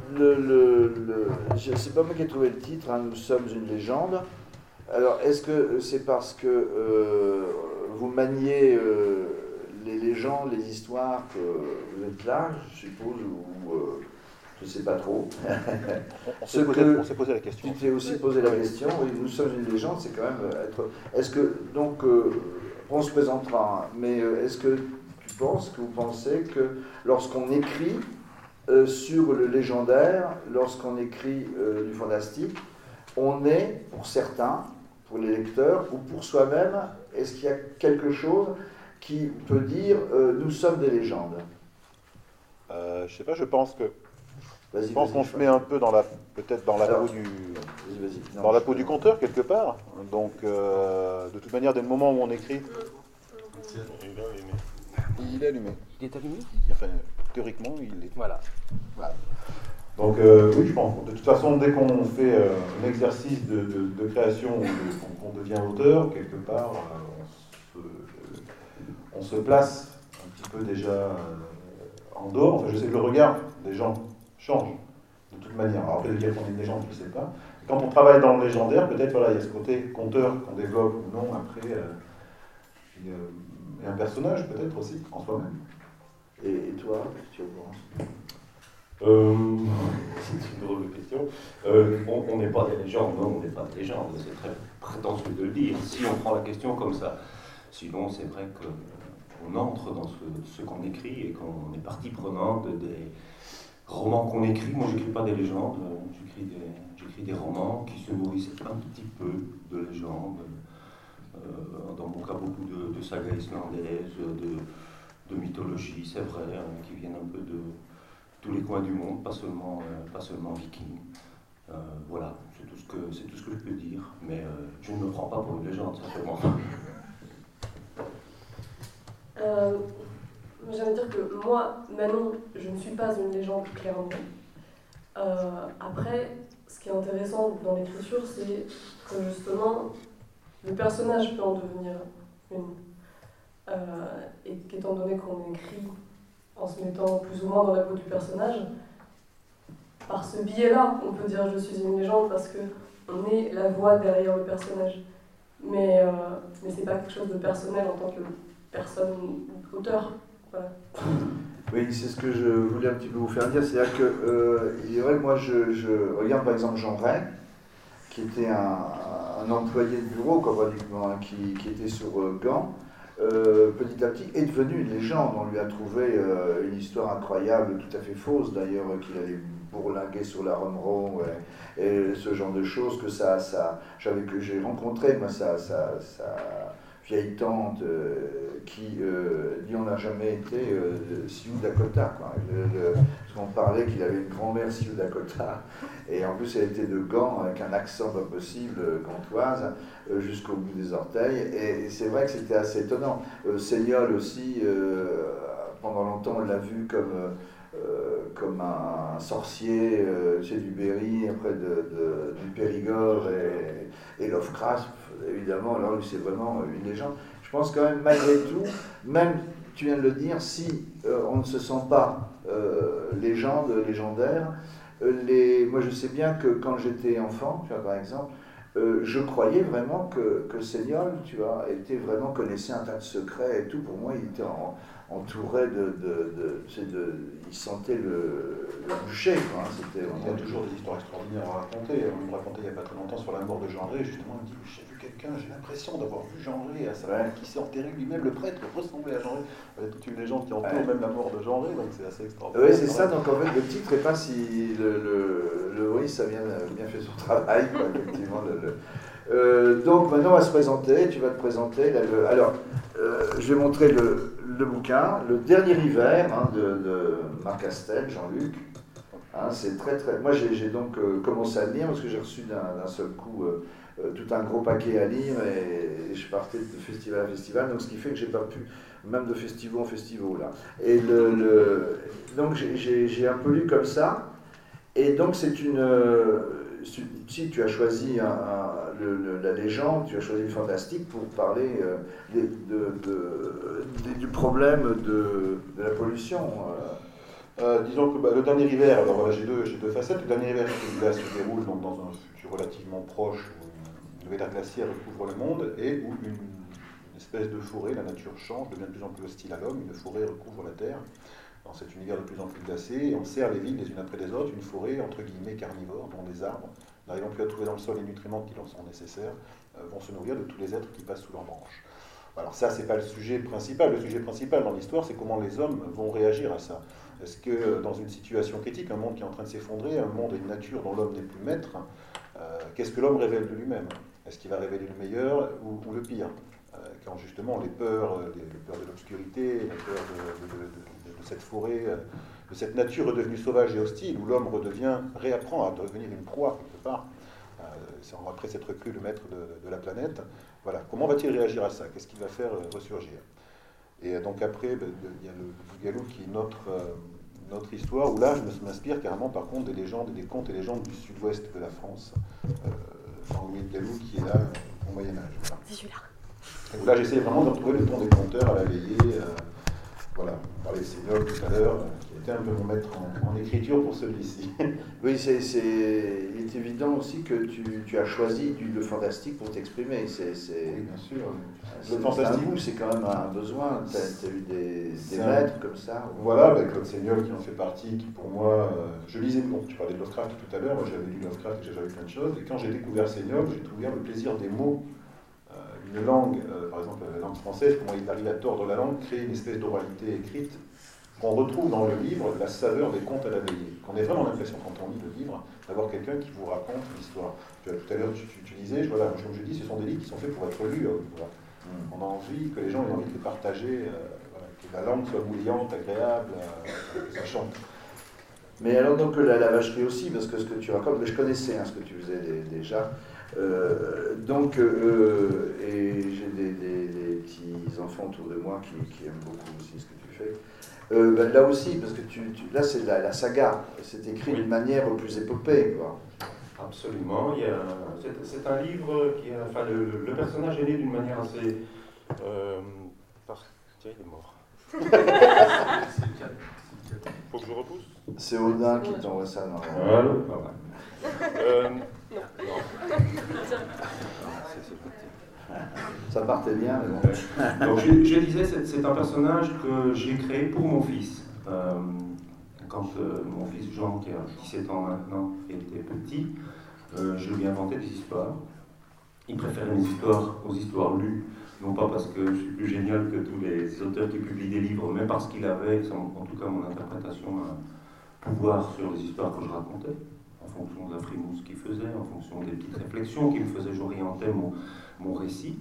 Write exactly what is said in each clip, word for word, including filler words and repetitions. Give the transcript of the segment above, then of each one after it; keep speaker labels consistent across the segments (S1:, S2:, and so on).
S1: le, le, le, c'est pas moi qui ai trouvé le titre, hein, Nous sommes une légende. Alors, est-ce que c'est parce que euh, vous maniez euh, les légendes, les histoires, que vous êtes là, je suppose, ou euh, je ne sais pas trop.
S2: On s'est posé, posé la question.
S1: Tu t'es aussi posé la question, oui, Nous sommes une légende, c'est quand même être... Est-ce que, donc, euh, on se présentera, hein, mais euh, est-ce que tu penses, que vous pensez que lorsqu'on écrit euh, sur le légendaire, lorsqu'on écrit euh, du fantastique, on est, pour certains, pour les lecteurs, ou pour soi-même, est-ce qu'il y a quelque chose qui peut dire euh, nous sommes des légendes?
S2: euh, Je sais pas, je pense que
S1: vas-y,
S2: je pense
S1: vas-y,
S2: qu'on se met un peu dans la peut-être dans la
S1: Alors,
S2: peau du
S1: vas-y, vas-y. Non,
S2: dans la
S1: je-
S2: peau du conteur quelque part. Donc euh, de toute manière, dès le moment où on écrit, il est allumé.
S3: Il est allumé?
S2: Enfin, théoriquement, il est.
S3: Voilà.
S2: Voilà. Donc euh, oui, je pense. De toute façon, dès qu'on fait euh, un exercice de, de, de création, qu'on qu'on devient auteur, quelque part, euh, on, se, euh, on se place un petit peu déjà euh, en dehors. Enfin, je sais que le regard des gens change de toute manière. Alors après, de dire qu'on est une légende, je ne sais pas. Quand on travaille dans le légendaire, peut-être voilà, il y a ce côté conteur qu'on développe ou non après. Euh, et, euh, et un personnage peut-être aussi en soi-même.
S1: Et, et toi, qu'est-ce que tu en penses?
S4: Euh, c'est une drôle de question. Euh, on n'est pas des légendes, non, on n'est pas des légendes, c'est très prétentieux de le dire, si on prend la question comme ça. Sinon, c'est vrai qu'on entre dans ce, ce qu'on écrit et qu'on est partie prenante des romans qu'on écrit. Moi, j'écris pas des légendes, j'écris des, j'écris des romans qui se nourrissent un petit peu de légendes. Euh, dans mon cas, beaucoup de, de sagas islandaises, de, de mythologie, c'est vrai, hein, qui viennent un peu de tous les coins du monde, pas seulement, euh, pas seulement vikings. Euh, voilà, c'est tout, ce que, c'est tout ce que je peux dire, mais euh, je ne me prends pas pour une légende, simplement.
S5: Euh, J'aime dire que moi, Manon, je ne suis pas une légende, clairement. Euh, après, ce qui est intéressant dans l'écriture, c'est que justement, le personnage peut en devenir une. Euh, et qu'étant donné qu'on écrit en se mettant plus ou moins dans la peau du personnage, par ce biais-là, on peut dire je suis une légende parce qu'on est la voix derrière le personnage. Mais, euh, mais c'est pas quelque chose de personnel en tant que personne, auteur. Voilà.
S1: Oui, c'est ce que je voulais un petit peu vous faire dire. C'est-à-dire que, euh, il est vrai que moi, je, je regarde par exemple Jean Ray, qui était un, un employé de bureau, quoi, pratiquement, hein, qui, qui était sur euh, Gand. Euh, petit à petit, est devenu une légende. On lui a trouvé euh, une histoire incroyable, tout à fait fausse d'ailleurs, euh, qu'il allait bourlinguer sur la Romeron et, et ce genre de choses que ça, ça j'avais que j'ai rencontré, moi, sa, sa, sa vieille tante euh, qui euh, dit on n'a jamais été euh, Sioux Dakota, quoi. Le, le, parce qu'on parlait qu'il avait une grand-mère Sioux Dakota, et en plus elle était de Gand avec un accent pas possible, gantoise, euh, jusqu'au bout des orteils, et, et c'est vrai que c'était assez étonnant. Euh, Seignol aussi, euh, pendant longtemps on l'a vu comme, euh, comme un sorcier euh, chez du Berry, après de, de, du Périgord, et, et Lovecraft, évidemment, alors lui c'est vraiment une légende. Je pense quand même, malgré tout, même, tu viens de le dire, si euh, on ne se sent pas euh, légende, légendaire, euh, les... moi je sais bien que quand j'étais enfant, tu vois, par exemple, euh, je croyais vraiment que, que Seignol, tu vois, était vraiment, connaissait un tas de secrets et tout. Pour moi, il était en, entouré de, de, de, de, de... Il sentait le, le bûcher, quoi. Hein, c'était,
S2: Il y a toujours des histoires extraordinaires à raconter. On me racontait il n'y a pas très longtemps sur la mort de Jean Rey, justement, il me dit j'ai vu quelqu'un, j'ai l'impression d'avoir vu Jean Rey à sa mort, ouais. Qui s'est enterré lui-même, le prêtre ressemblait à Jean Rey. Il y a toute une légende qui entoure ouais. même la mort de Jean Rey, donc c'est assez extraordinaire.
S1: Oui, c'est ça, donc en fait le titre n'est pas si le, le, le oui, ça a bien, bien fait son travail, quoi, effectivement. Le, le... Euh, donc maintenant on va se présenter, tu vas te présenter. Là, le... Alors, euh, je vais montrer le, le bouquin, Le Dernier Hiver, hein, de, de Marc Castel, Jean-Luc. Hein, c'est très très. Moi j'ai, j'ai donc euh, commencé à le lire parce que j'ai reçu d'un, d'un seul coup euh, euh, tout un gros paquet à lire et, et je partais de festival à festival, donc ce qui fait que j'ai pas pu, même de festival en festival là. Et le, le... donc j'ai, j'ai, j'ai un peu lu comme ça, et donc c'est une. Euh, si tu as choisi un, un, le, le, la légende, tu as choisi le fantastique pour parler euh, de, de, de, de, du problème de, de la pollution. Euh.
S2: Euh, disons que bah, le dernier hiver, alors voilà, j'ai deux, j'ai deux facettes. Le dernier hiver qui là, se déroule donc, dans un futur relativement proche où une nouvelle ère glaciaire recouvre le monde et où une, une espèce de forêt, la nature change, devient de plus en plus hostile à l'homme, une forêt recouvre la Terre dans cet univers de plus en plus glacé et on serre les villes les unes après les autres, une forêt entre guillemets carnivore dont les arbres, n'arrivant plus à trouver dans le sol les nutriments qui leur sont nécessaires, euh, vont se nourrir de tous les êtres qui passent sous leurs branches. Alors ça, c'est pas le sujet principal. Le sujet principal dans l'histoire, c'est comment les hommes vont réagir à ça. Est-ce que dans une situation critique, un monde qui est en train de s'effondrer, un monde et une nature dont l'homme n'est plus maître, euh, qu'est-ce que l'homme révèle de lui-même? Est-ce qu'il va révéler le meilleur ou, ou le pire? euh, Quand justement les peurs, les, les peurs de l'obscurité, les peurs de, de, de, de, de cette forêt, de cette nature redevenue sauvage et hostile, où l'homme redevient, réapprend à devenir une proie quelque part, euh, c'est après s'être cru le maître de, de la planète. Voilà, comment va-t-il réagir à ça? Qu'est-ce qu'il va faire euh, ressurgir? Et donc après, ben, il y a le Bougalou qui est notre, euh, notre histoire, où là, je m'inspire carrément par contre des légendes et des contes et légendes du sud-ouest de la France, euh, Jean-Louis Bougalou qui est là euh, au Moyen-Âge. Voilà.
S5: C'est celui-là.
S2: Et où là, j'essaie vraiment de retrouver le ton des conteurs à la veillée. Euh, voilà, on parlait de Sénoc tout à l'heure, euh, qui était un peu mon maître en, en écriture pour celui-ci.
S1: Oui, c'est, c'est, il est évident aussi que tu, tu as choisi du, le fantastique pour t'exprimer. C'est, c'est,
S2: Oui, bien sûr.
S1: c'est,
S2: Le fantastique,
S1: c'est, un, c'est quand même un besoin. Tu as eu des, des
S2: un...
S1: maîtres comme ça.
S2: Voilà, ben Claude Seigneul qui en fait partie, qui pour moi, euh, je lisais, bon, tu parlais de Lovecraft tout à l'heure, moi j'avais lu Lovecraft et j'ai lu plein de choses, et quand j'ai découvert Seigneul, j'ai trouvé le plaisir des mots. Euh, une langue, euh, par exemple la langue française, comment il arrive à tordre la langue, créer une espèce d'oralité écrite, qu'on retrouve dans le livre la saveur des contes à la veillée. Qu'on ait vraiment l'impression, quand on lit le livre, d'avoir quelqu'un qui vous raconte l'histoire. Tu vois, tout à l'heure, tu, tu, tu disais, voilà, comme je dis, ce sont des livres qui sont faits pour être lus. Euh, voilà. mm. On a envie que les gens aient envie de les partager, euh, voilà, que la langue soit bouillante, agréable, euh, que ça chante.
S1: Mais alors donc la, la vacherie aussi, parce que ce que tu racontes, mais je connaissais hein, ce que tu faisais déjà. Euh, donc, euh, et j'ai des, des, des petits enfants autour de moi qui, qui aiment beaucoup aussi ce que tu fais. Euh, ben là aussi, parce que tu, tu, là c'est la, la saga, c'est écrit d'une manière plus épopée, quoi.
S4: Absolument, il y a, c'est, c'est un livre qui a, enfin le, le personnage est né d'une manière assez, euh, par, tiens il est mort. Faut que je repousse.
S1: C'est Odin qui t'envoie ça, non?
S4: Voilà, pas mal. Euh, non. non.
S1: Ça partait bien, mais bon.
S4: Donc je, je disais, c'est, c'est un personnage que j'ai créé pour mon fils. Euh, quand euh, mon fils Jean, qui a dix-sept ans maintenant, était petit, euh, je lui ai inventé des histoires. Il préférait mes histoires aux histoires lues, non pas parce que je suis plus génial que tous les auteurs qui publient des livres, mais parce qu'il avait, en tout cas mon interprétation, un pouvoir sur les histoires que je racontais, en fonction de la frimousse qu'il faisait, en fonction des petites réflexions qu'il me faisait, j'orientais mon, mon récit.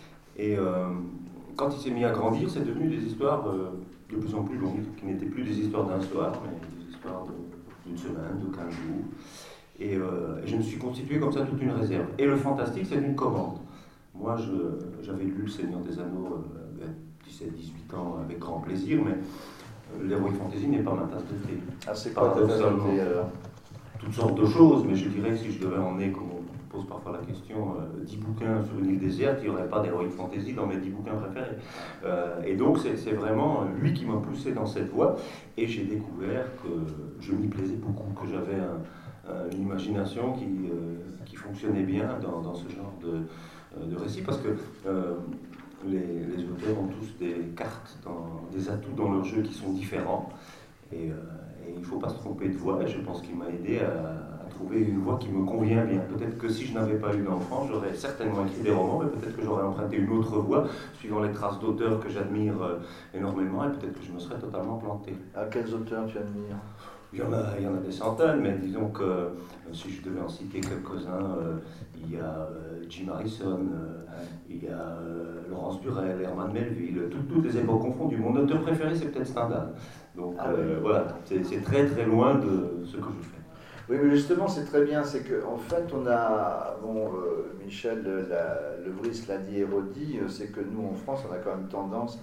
S4: Et euh, quand il s'est mis à grandir, c'est devenu des histoires euh, de plus en plus longues, qui n'étaient plus des histoires d'un soir, mais des histoires de, d'une semaine, de quinze jours. Et, euh, et je me suis constitué comme ça toute une réserve. Et le fantastique, c'est une commande. Moi, je, j'avais lu Le Seigneur des Anneaux euh, à dix-sept dix-huit ans avec grand plaisir, mais euh, l'heroic fantasy n'est pas ma tasse de thé.
S1: Ah, c'est quoi ta tasse de thé alors?
S4: Toutes sortes de choses, mais je dirais que si je devais emmener, comme on pose parfois la question, euh, dix bouquins sur une île déserte, il n'y aurait pas d'heroic fantasy dans mes dix bouquins préférés. Euh, et donc, c'est, c'est vraiment lui qui m'a poussé dans cette voie, et j'ai découvert que je m'y plaisais beaucoup, que j'avais un une imagination qui, euh, qui fonctionnait bien dans, dans ce genre de, de récit, parce que euh, les, les auteurs ont tous des cartes, dans, des atouts dans leur jeu qui sont différents, et, euh, et il ne faut pas se tromper de voix, et je pense qu'il m'a aidé à, à trouver une voix qui me convient bien. Peut-être que si je n'avais pas eu d'enfant, j'aurais certainement écrit des romans, mais peut-être que j'aurais emprunté une autre voie, suivant les traces d'auteurs que j'admire euh, énormément, et peut-être que je me serais totalement planté.
S1: À quels auteurs tu admires?
S4: Il y, en a, il y en a des centaines, mais disons que euh, si je devais en citer quelques-uns, euh, il y a euh, Jim Harrison, euh, il y a euh, Laurence Durel, Herman Melville, tout, toutes les époques confondues. Mon auteur préféré, c'est peut-être Stendhal. Donc ah, euh, oui. voilà, c'est, c'est très très loin de ce que je fais.
S1: Oui, mais justement, c'est très bien, c'est qu'en fait, on a, bon, euh, Michel Levris l'a dit et redit, c'est que nous, en France, on a quand même tendance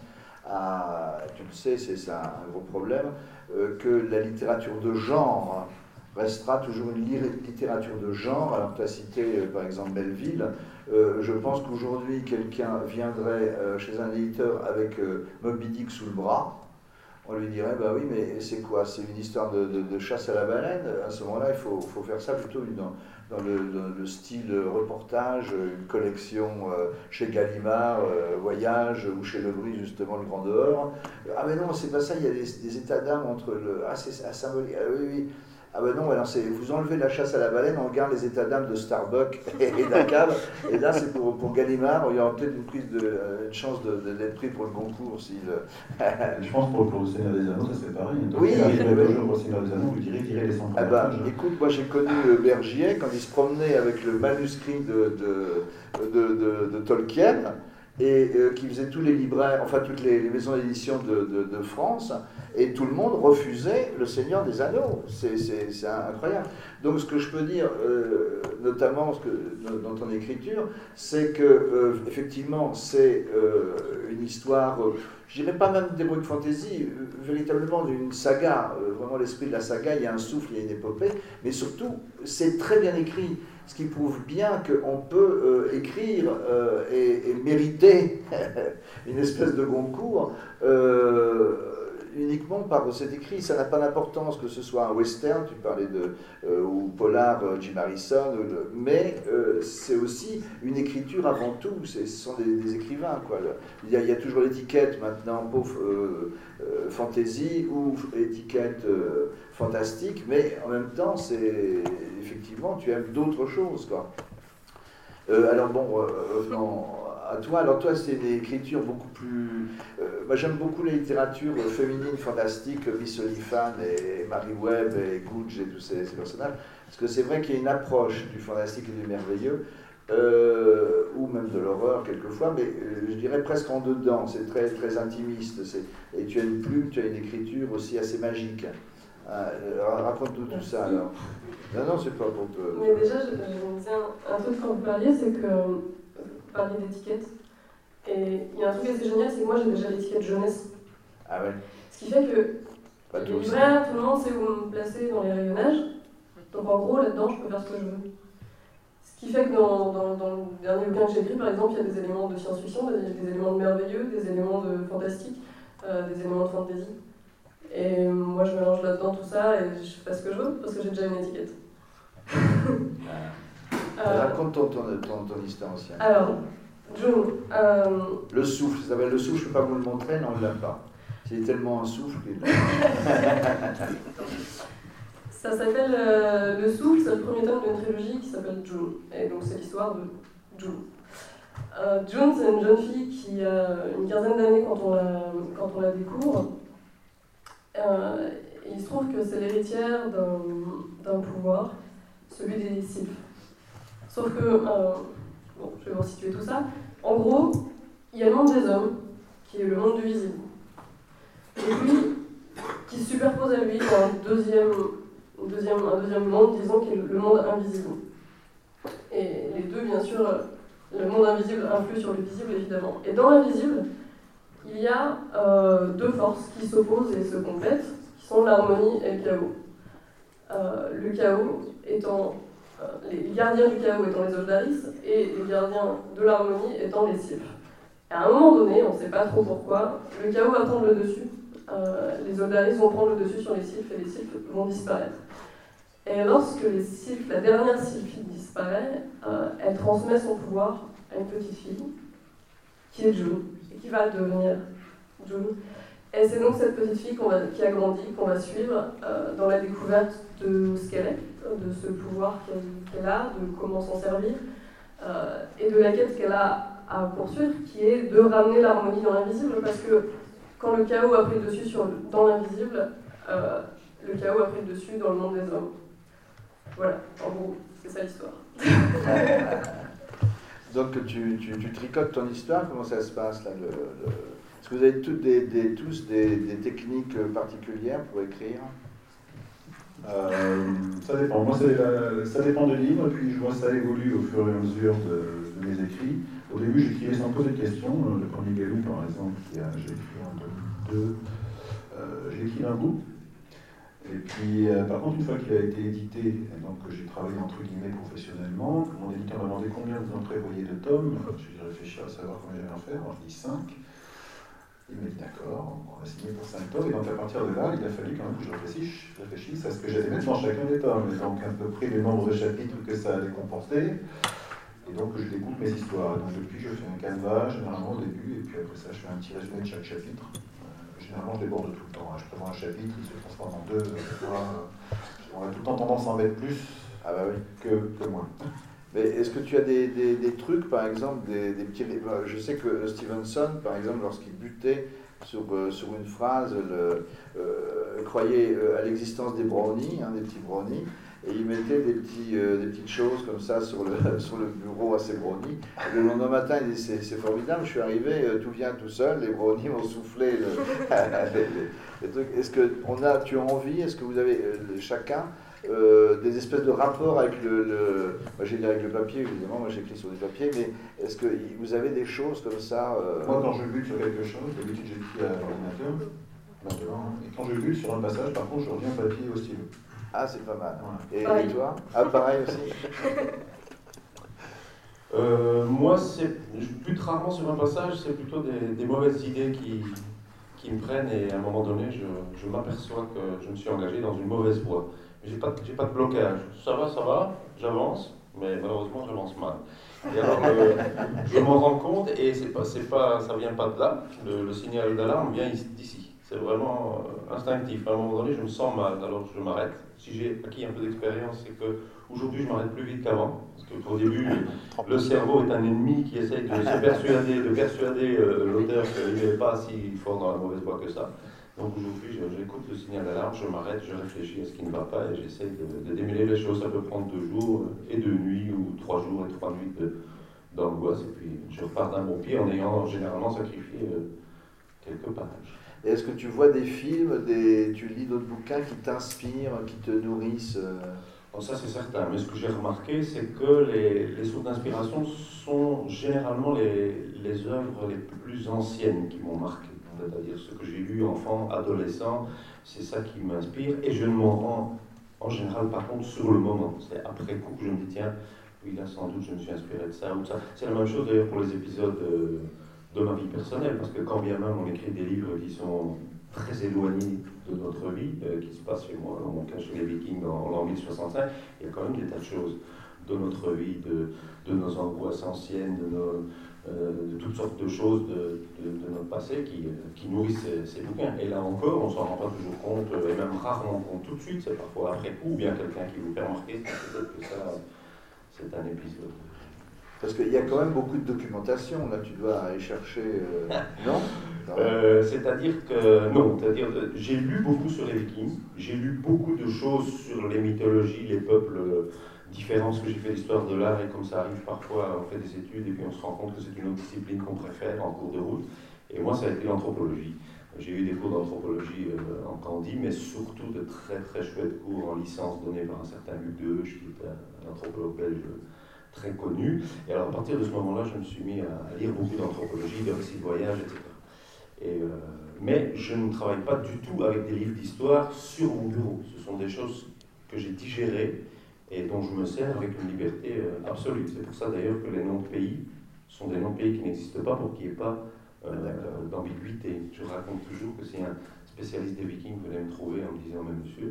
S1: à, tu le sais, c'est ça un gros problème, euh, que la littérature de genre restera toujours une littérature de genre. Alors tu as cité euh, par exemple Melville, euh, je pense qu'aujourd'hui quelqu'un viendrait euh, chez un éditeur avec euh, Moby Dick sous le bras, on lui dirait, bah oui, mais c'est quoi? C'est une histoire de, de, de chasse à la baleine? À ce moment-là, il faut, faut faire ça plutôt dans, dans, le, dans le style reportage, une collection euh, chez Gallimard, euh, Voyage, ou chez Lebris, justement, Le Grand Dehors. Ah mais non, c'est pas ça, il y a des, des états d'âme entre le... Ah, c'est ah, symbolique, ah oui, oui. Ah ben non, alors vous enlevez la chasse à la baleine, on garde les états d'âme de Starbuck et, et d'A C A B, et là c'est pour, pour Gallimard, il y aura peut-être une, prise de, une chance d'être de, pris pour le concours. Si le...
S2: Je pense que pour, pour le Seigneur des Anneaux, ça c'est pareil. Donc,
S1: oui,
S2: il arriverait
S1: oui.
S2: toujours pour le Seigneur des Anneaux, vous direz tirer les cent
S1: ah
S2: premières
S1: ben,
S2: pages.
S1: Écoute, moi j'ai connu Bergier quand il se promenait avec le manuscrit de, de, de, de, de Tolkien, et euh, qui faisait tous les libraires, enfin toutes les, les maisons d'édition de, de, de France, et tout le monde refusait le Seigneur des Anneaux. C'est incroyable. Donc ce que je peux dire, euh, notamment ce que, dans ton écriture, c'est que euh, effectivement c'est euh, une histoire, euh, je dirais pas même d'heroic fantasy, euh, véritablement d'une saga, euh, vraiment l'esprit de la saga, il y a un souffle, il y a une épopée, mais surtout c'est très bien écrit. Ce qui prouve bien qu'on peut euh, écrire euh, et, et mériter une espèce de Goncourt euh, uniquement par cet écrit. Ça n'a pas d'importance que ce soit un western, tu parlais de, euh, ou polar, euh, Jim Harrison, ou le, mais euh, c'est aussi une écriture avant tout. Ce sont des, des écrivains, quoi. Il y a, il y a toujours l'étiquette maintenant, pauvre euh, euh, fantasy ou étiquette euh, fantastique, mais en même temps, c'est effectivement, tu aimes d'autres choses, quoi. Euh, alors bon, euh, revenons à toi. Alors toi, c'est une écriture beaucoup plus... Euh, moi, j'aime beaucoup la littérature féminine fantastique, Miss Oliphant et Marie Webb et Googe et tous ces, ces personnages, parce que c'est vrai qu'il y a une approche du fantastique et du merveilleux, euh, ou même de l'horreur quelquefois, mais euh, je dirais presque en dedans. C'est très, très intimiste. Et tu as une plume, tu as une écriture aussi assez magique. Euh, Raconte-nous tout ça alors. Non, non, c'est pas pour te...
S5: Mais déjà, je, je me disais un, un truc quand vous parliez, c'est que vous parliez d'étiquette. Et il y a un truc assez génial, c'est que moi j'ai déjà l'étiquette jeunesse.
S1: Ah ouais.
S5: Ce qui fait que
S1: Pas
S5: les
S1: tout
S5: libraires, tout le monde sait où me placer dans les rayonnages. Donc en gros, là-dedans, je peux faire ce que je veux. Ce qui fait que dans, dans, dans le dernier bouquin que j'ai écrit, par exemple, il y a des éléments de science-fiction, des, des éléments de merveilleux, des éléments de fantastique, euh, des éléments de fantasy. Et moi, je mélange là-dedans tout ça et je fais ce que je veux parce que j'ai déjà une étiquette.
S1: euh, Raconte ton, ton, ton, ton histoire ancienne.
S5: Alors, June. Euh...
S1: Le souffle, ça s'appelle le souffle, je ne peux pas vous le montrer, non, on ne l'a pas. C'est tellement un souffle qu'il
S5: Ça s'appelle euh, Le souffle, c'est le premier tome d'une trilogie qui s'appelle June. Et donc, c'est l'histoire de June. Euh, June, c'est une jeune fille qui a une quinzaine d'années quand, on la, quand on la découvre. Euh, il se trouve que c'est l'héritière d'un pouvoir, celui des sylphes. Sauf que, euh, bon, je vais vous situer tout ça. En gros, il y a le monde des hommes, qui est le monde du visible. Et puis, qui se superpose à lui dans un deuxième, un deuxième, un deuxième monde, disons, qui est le monde invisible. Et les deux, bien sûr, le monde invisible influe sur le visible, évidemment. Et dans l'invisible, il y a euh, deux forces qui s'opposent et se complètent, qui sont l'harmonie et le chaos. Euh, le chaos étant, euh, les gardiens du chaos étant les Oldaris, et les gardiens de l'harmonie étant les sylphes. Et à un moment donné, on ne sait pas trop pourquoi, le chaos va prendre le dessus. Euh, les Oldaris vont prendre le dessus sur les sylphes, et les sylphes vont disparaître. Et lorsque les sylphes, la dernière sylphie disparaît, euh, elle transmet son pouvoir à une petite fille, qui est June, et qui va devenir June. Et c'est donc cette petite fille qu'on va, qui a grandi, qu'on va suivre euh, dans la découverte de ce qu'elle est, de ce pouvoir qu'elle qu'elle a, de comment s'en servir, euh, et de la quête qu'elle a à poursuivre, qui est de ramener l'harmonie dans l'invisible, parce que quand le chaos a pris le dessus sur, dans l'invisible, euh, le chaos a pris le dessus dans le monde des hommes. Voilà, en gros, c'est ça l'histoire.
S1: Donc tu, tu, tu tricotes ton histoire, comment ça se passe là le, le... Est-ce que vous avez toutes des, des, tous des, des techniques particulières pour écrire?
S2: euh, Ça dépend. Moi, la, ça dépend des livres, puis je vois ça évolue au fur et à mesure de, de mes écrits. Au début, j'écrivais sans poser de questions. Le premier Galou, par exemple, j'ai écrit un deux, deux euh, j'ai écrit un bout. Et puis, euh, par contre, une fois qu'il a été édité, et donc que j'ai travaillé entre guillemets professionnellement, mon éditeur m'a demandé combien vous en prévoyez de tomes. J'ai réfléchi à savoir combien j'allais en faire, alors je dis cinq. Il m'a dit d'accord, on a signé pour cinq tomes, et donc à partir de là, il a fallu quand même que je réfléchisse, je réfléchisse à ce que j'allais mettre dans chacun des tomes, et donc à peu près le nombre de chapitres que ça allait comporter, et donc je découpe mes histoires. Donc depuis, je fais un canevas, généralement au début, et puis après ça, je fais un petit résumé de chaque chapitre. Euh, généralement, je déborde tout le temps, hein. Je prévois un chapitre, il se transforme en deux, trois. On a tout le temps tendance à en mettre plus
S1: Ah bah oui.
S2: que, que moins.
S1: Mais est-ce que tu as des, des, des trucs, par exemple, des, des petits... Je sais que Stevenson, par exemple, lorsqu'il butait sur, euh, sur une phrase, le, euh, croyait euh, à l'existence des brownies, hein, des petits brownies, et il mettait des, petits, euh, des petites choses comme ça sur le, sur le bureau à ses brownies. Et le lendemain matin, il dit, c'est formidable, je suis arrivé, euh, tout vient tout seul, les brownies ont soufflé le, les, les, les trucs. Est-ce que on a, tu as envie, est-ce que vous avez euh, chacun Euh, des espèces de rapports avec le, le moi j'ai dit avec le papier évidemment, moi j'écris sur des papiers, mais est-ce que vous avez des choses comme ça euh...
S2: Moi quand je bute sur quelque chose, d'habitude j'écris à l'ordinateur, maintenant, et quand je bute sur un passage, par contre je reviens papier au stylo.
S1: Ah c'est pas mal.
S2: Voilà.
S1: Et, et toi? Ah pareil aussi.
S4: euh, Moi c'est, je bute rarement sur un passage, c'est plutôt des, des mauvaises idées qui, qui me prennent, et à un moment donné je, je m'aperçois que je me suis engagé dans une mauvaise voie. J'ai pas, j'ai pas de blocage. Ça va, ça va, j'avance, mais malheureusement j'avance mal. Et alors euh, je m'en rends compte, et c'est pas, c'est pas, ça vient pas de là. Le, le signal d'alarme vient d'ici. C'est vraiment euh, instinctif. À un moment donné, je me sens mal, alors je m'arrête. Si j'ai acquis un peu d'expérience, c'est que aujourd'hui je m'arrête plus vite qu'avant. Parce qu'au début, le cerveau est un ennemi qui essaye de se persuader, de persuader euh, l'auteur qu'il n'est pas si fort dans la mauvaise voie que ça. Donc aujourd'hui, j'écoute le signal d'alarme, je m'arrête, je réfléchis à ce qui ne va pas et j'essaie de, de démêler les choses. Ça peut prendre deux jours et deux nuits, ou trois jours et trois nuits d'angoisse, et puis je repars d'un bon pied en ayant généralement sacrifié euh, quelques pages.
S1: Et est-ce que tu vois des films, des, tu lis d'autres bouquins qui t'inspirent, qui te nourrissent euh...
S4: Bon, ça c'est certain, mais ce que j'ai remarqué, c'est que les, les sources d'inspiration sont généralement les, les œuvres les plus anciennes qui m'ont marqué. C'est-à-dire ce que j'ai lu enfant, adolescent, c'est ça qui m'inspire, et je ne m'en rends en général par contre sur le moment. C'est après coup que je me dis tiens, oui là sans doute je me suis inspiré de ça ou de ça. C'est la même chose d'ailleurs pour les épisodes de, de ma vie personnelle, parce que quand bien même on écrit des livres qui sont très éloignés de notre vie, euh, qui se passent chez moi, dans mon cas chez les Vikings en l'an mille soixante-cinq, il y a quand même des tas de choses de notre vie, de, de nos angoisses anciennes, de nos... Euh, de toutes sortes de choses de, de, de notre passé qui, qui nourrissent ces, ces bouquins. Et là encore, on ne s'en rend pas toujours compte, et même rarement compte tout de suite, c'est parfois après coup, ou bien quelqu'un qui vous fait remarquer, peut-être que ça, c'est un épisode.
S1: Parce qu'il y a quand même beaucoup de documentation, là tu dois aller chercher... Euh... non, non.
S4: Euh, C'est-à-dire que, non, c'est-à-dire j'ai lu beaucoup sur les Vikings, j'ai lu beaucoup de choses sur les mythologies, les peuples différents, parce que j'ai fait l'histoire de l'art, et comme ça arrive parfois, on fait des études et puis on se rend compte que c'est une autre discipline qu'on préfère en cours de route. Et moi, ça a été l'anthropologie. J'ai eu des cours d'anthropologie euh, en Candie, mais surtout de très très chouettes cours en licence donnés par un certain Luc Deheusch, qui est un, un anthropologue belge très connu. Et alors à partir de ce moment-là, je me suis mis à lire beaucoup d'anthropologie, de récits de voyage, et cetera. Et, euh, mais je ne travaille pas du tout avec des livres d'histoire sur mon bureau. Ce sont des choses que j'ai digérées et dont je me sers avec une liberté euh, absolue. C'est pour ça d'ailleurs que les noms de pays sont des noms de pays qui n'existent pas pour qu'il n'y ait pas euh, d'ambiguïté. Je raconte toujours que si un spécialiste des Vikings venait me trouver en me disant « Mais monsieur,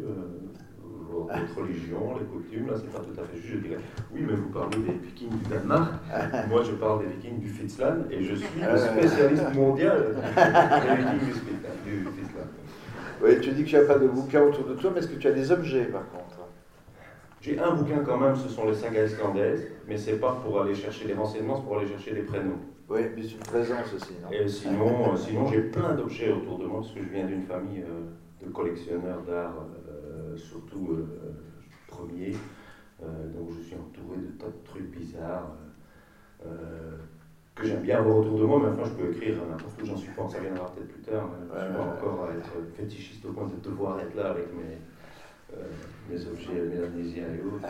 S4: euh, votre religion, les coutumes, là c'est pas tout à fait juste », je dirais « Oui, mais vous parlez des Vikings du Danemark, moi je parle des Vikings du Fitzland et je suis le spécialiste mondial des Vikings du Fitzland. »
S1: Oui, tu dis que tu n'as pas de bouquin autour de toi, mais est-ce que tu as des objets par contre?
S4: J'ai un bouquin quand même, ce sont les sagas islandaises, mais c'est pas pour aller chercher des renseignements, c'est pour aller chercher des prénoms.
S1: Oui, mais c'est une présence aussi, non?
S4: Et sinon, sinon j'ai plein d'objets autour de moi, parce que je viens d'une famille euh, de collectionneurs d'art, euh, surtout euh, premiers, euh, donc je suis entouré de tas de trucs bizarres, euh, que j'aime bien avoir autour de moi, mais enfin je peux écrire n'importe où, j'en suis pas, ça viendra peut-être plus tard, mais je suis pas encore à être fétichiste au point de devoir être là avec mes... Euh, mes objets mélanésiens et autres.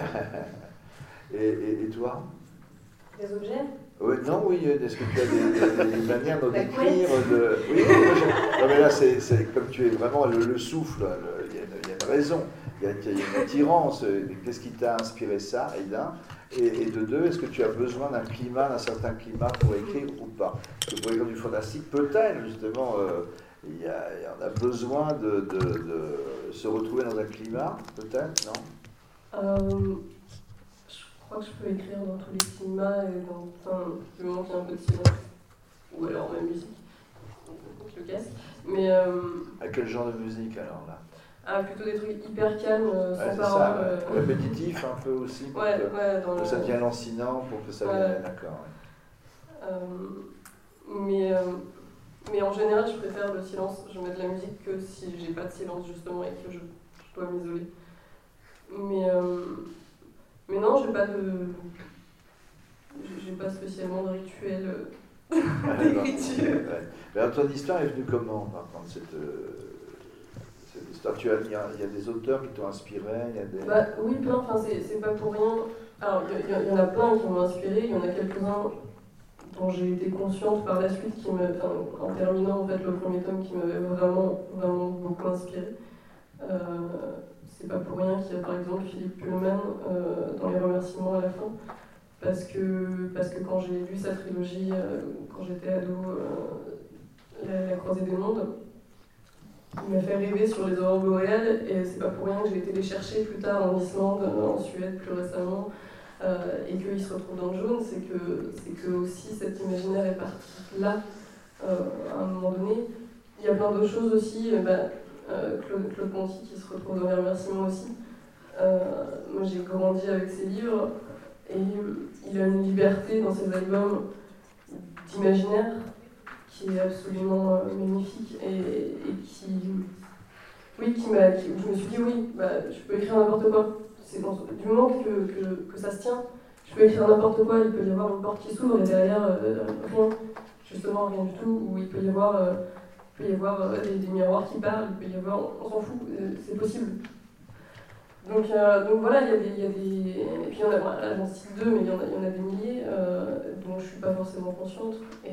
S1: et, et, et toi?
S5: Des objets?
S1: Oui, non, oui, est-ce que tu as des, des, des manières de d'écrire de... Oui, non, mais là, c'est comme tu es vraiment le, le souffle, il y, y a une raison, il y, y a une attirance. Qu'est-ce qui t'a inspiré ça, Aïda? et, et de deux, est-ce que tu as besoin d'un climat, d'un certain climat pour écrire ou pas? Parce que pour exemple du fantastique, peut-être justement, euh, il y, a, il y en a besoin de, de, de se retrouver dans un climat, peut-être, non?
S5: Euh, je crois que je peux écrire dans tous les climats, et dans, enfin, du moment qu'il y a un peu de silence, ou alors ma musique, je le casse. Mais, euh,
S1: À quel genre de musique alors là?
S5: Ah, plutôt des trucs hyper calmes, euh, sans
S1: Ouais, c'est
S5: parole.
S1: ça,
S5: euh,
S1: ouais. Répétitif un peu aussi, pour
S5: Ouais,
S1: que,
S5: ouais, dans
S1: que
S5: le...
S1: ça devienne lancinant, pour que ça
S5: Ouais.
S1: vienne, d'accord. Ouais.
S5: Euh, mais, euh, mais en général, je préfère le silence. Je mets de la musique que si j'ai pas de silence, justement, et que je, je dois m'isoler. Mais, euh, mais non, j'ai pas de... j'ai- J'ai pas spécialement de rituel euh, d'écriture.
S1: Ouais. Mais alors, ton histoire est venue comment, par contre, cette, euh, cette histoire? Tu as, il, y a, il y a des auteurs qui t'ont inspiré, il y a des...
S5: Bah oui, plein, enfin c'est c'est pas pour rien. Alors il y, y- y en a plein qui m'ont inspiré, il y en a quelques-uns dont j'ai été consciente par la suite, qui me, enfin, en terminant en fait le premier tome, qui m'avait vraiment, vraiment beaucoup inspiré. Euh, c'est pas pour rien qu'il y a par exemple Philippe Pullman euh, dans les remerciements à la fin, parce que, parce que quand j'ai lu sa trilogie, euh, quand j'étais ado, euh, la, la Croisée des Mondes, il m'a fait rêver sur les aurores boréales, et c'est pas pour rien que j'ai été les chercher plus tard en Islande, en Suède plus récemment, euh, et qu'ils se retrouvent dans le jaune, c'est que, c'est que aussi cet imaginaire est parti là, euh, à un moment donné. Il y a plein d'autres choses aussi, euh, bah, euh, Claude, Claude Ponty qui se retrouve dans les remerciements aussi. Euh, moi j'ai grandi avec ses livres, et il a une liberté dans ses albums d'imaginaire qui est absolument euh, magnifique, et, et qui, oui, qui m'a, qui, je me suis dit oui, bah, je peux écrire n'importe quoi. C'est dans, du moment que, que, que ça se tient, je peux écrire n'importe quoi. Il peut y avoir une porte qui s'ouvre et derrière euh, rien, justement rien du tout. Ou il peut y avoir, euh, il peut y avoir euh, des, des miroirs qui parlent. Il peut y avoir, on, on s'en fout, euh, c'est possible. Donc, euh, donc voilà, il y a des, il y a des, et puis il y en a, voilà, là j'en cite deux, mais il y en a, il y en a des milliers euh, dont je suis pas forcément consciente. Et,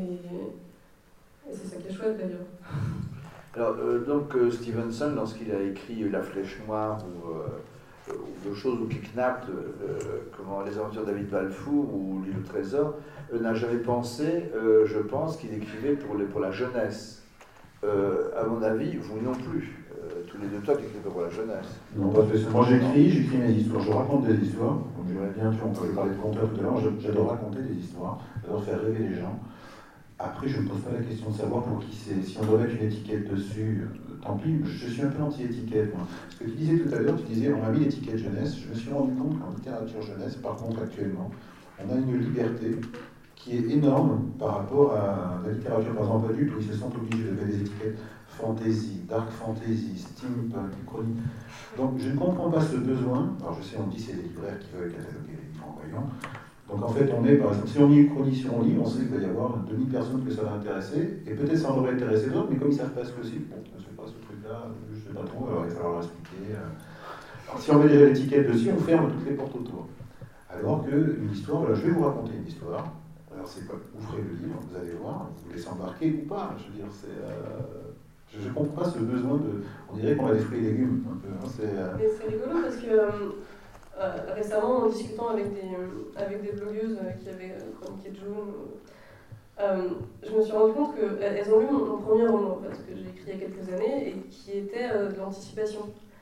S5: Et c'est ça qui est chouette d'ailleurs.
S1: Alors, euh, donc, euh, Stevenson, lorsqu'il a écrit La Flèche Noire ou, euh, ou d'autres choses, ou Kidnapped, euh, comment, Les Aventures de David Balfour ou L'île au trésor, euh, n'a jamais pensé, euh, je pense, qu'il écrivait pour, les, pour la jeunesse. Euh, à mon avis, vous non plus. Euh, tous les deux, toi, tu écris pour la jeunesse.
S2: Non, pas spécialement. Moi, j'écris, j'écris mes histoires, je raconte des histoires. Comme j'aimerais bien, tu vois, on parlait parler de conteur tout à l'heure, j'adore raconter des histoires, j'adore faire rêver les gens. Après, je ne me pose pas la question de savoir pour qui c'est. Si on doit mettre une étiquette dessus, euh, tant pis, je suis un peu anti-étiquette. Moi. Ce que tu disais tout à l'heure, tu disais on m'a mis l'étiquette jeunesse. Je me suis rendu compte qu'en littérature jeunesse, par contre, actuellement, on a une liberté qui est énorme par rapport à la littérature, par exemple, adulte, où ils se sentent obligés de mettre des étiquettes fantasy, dark fantasy, steampunk, chronique. Donc, je ne comprends pas ce besoin. Alors, je sais, on dit c'est les libraires qui veulent cataloguer les livres en voyant. Donc en fait, on est, par exemple, si on lit une chronique sur un livre, on sait qu'il va y avoir une demi-personne que ça va intéresser, et peut-être ça en aurait intéressé d'autres, mais comme ils ne savent pas ce que c'est, bon, je ne sais pas ce truc-là, je ne sais pas trop, alors il va falloir leur expliquer. Alors si on met déjà l'étiquette dessus, on ferme toutes les portes autour. Alors qu'une histoire, voilà, je vais vous raconter une histoire, alors c'est pas, ouvrez le livre, vous allez voir, vous laissez embarquer ou pas, je veux dire, c'est... Euh, je ne comprends pas ce besoin de... On dirait qu'on a des fruits et légumes, un peu, hein, c'est... Euh...
S5: Mais c'est rigolo parce que... Euh... Euh, récemment, en discutant avec des, euh, avec des blogueuses euh, qui avaient euh, chroniqué June, euh, je me suis rendu compte qu'elles ont lu mon, mon premier roman, en fait, que j'ai écrit il y a quelques années, et qui était euh, de l'anticipation.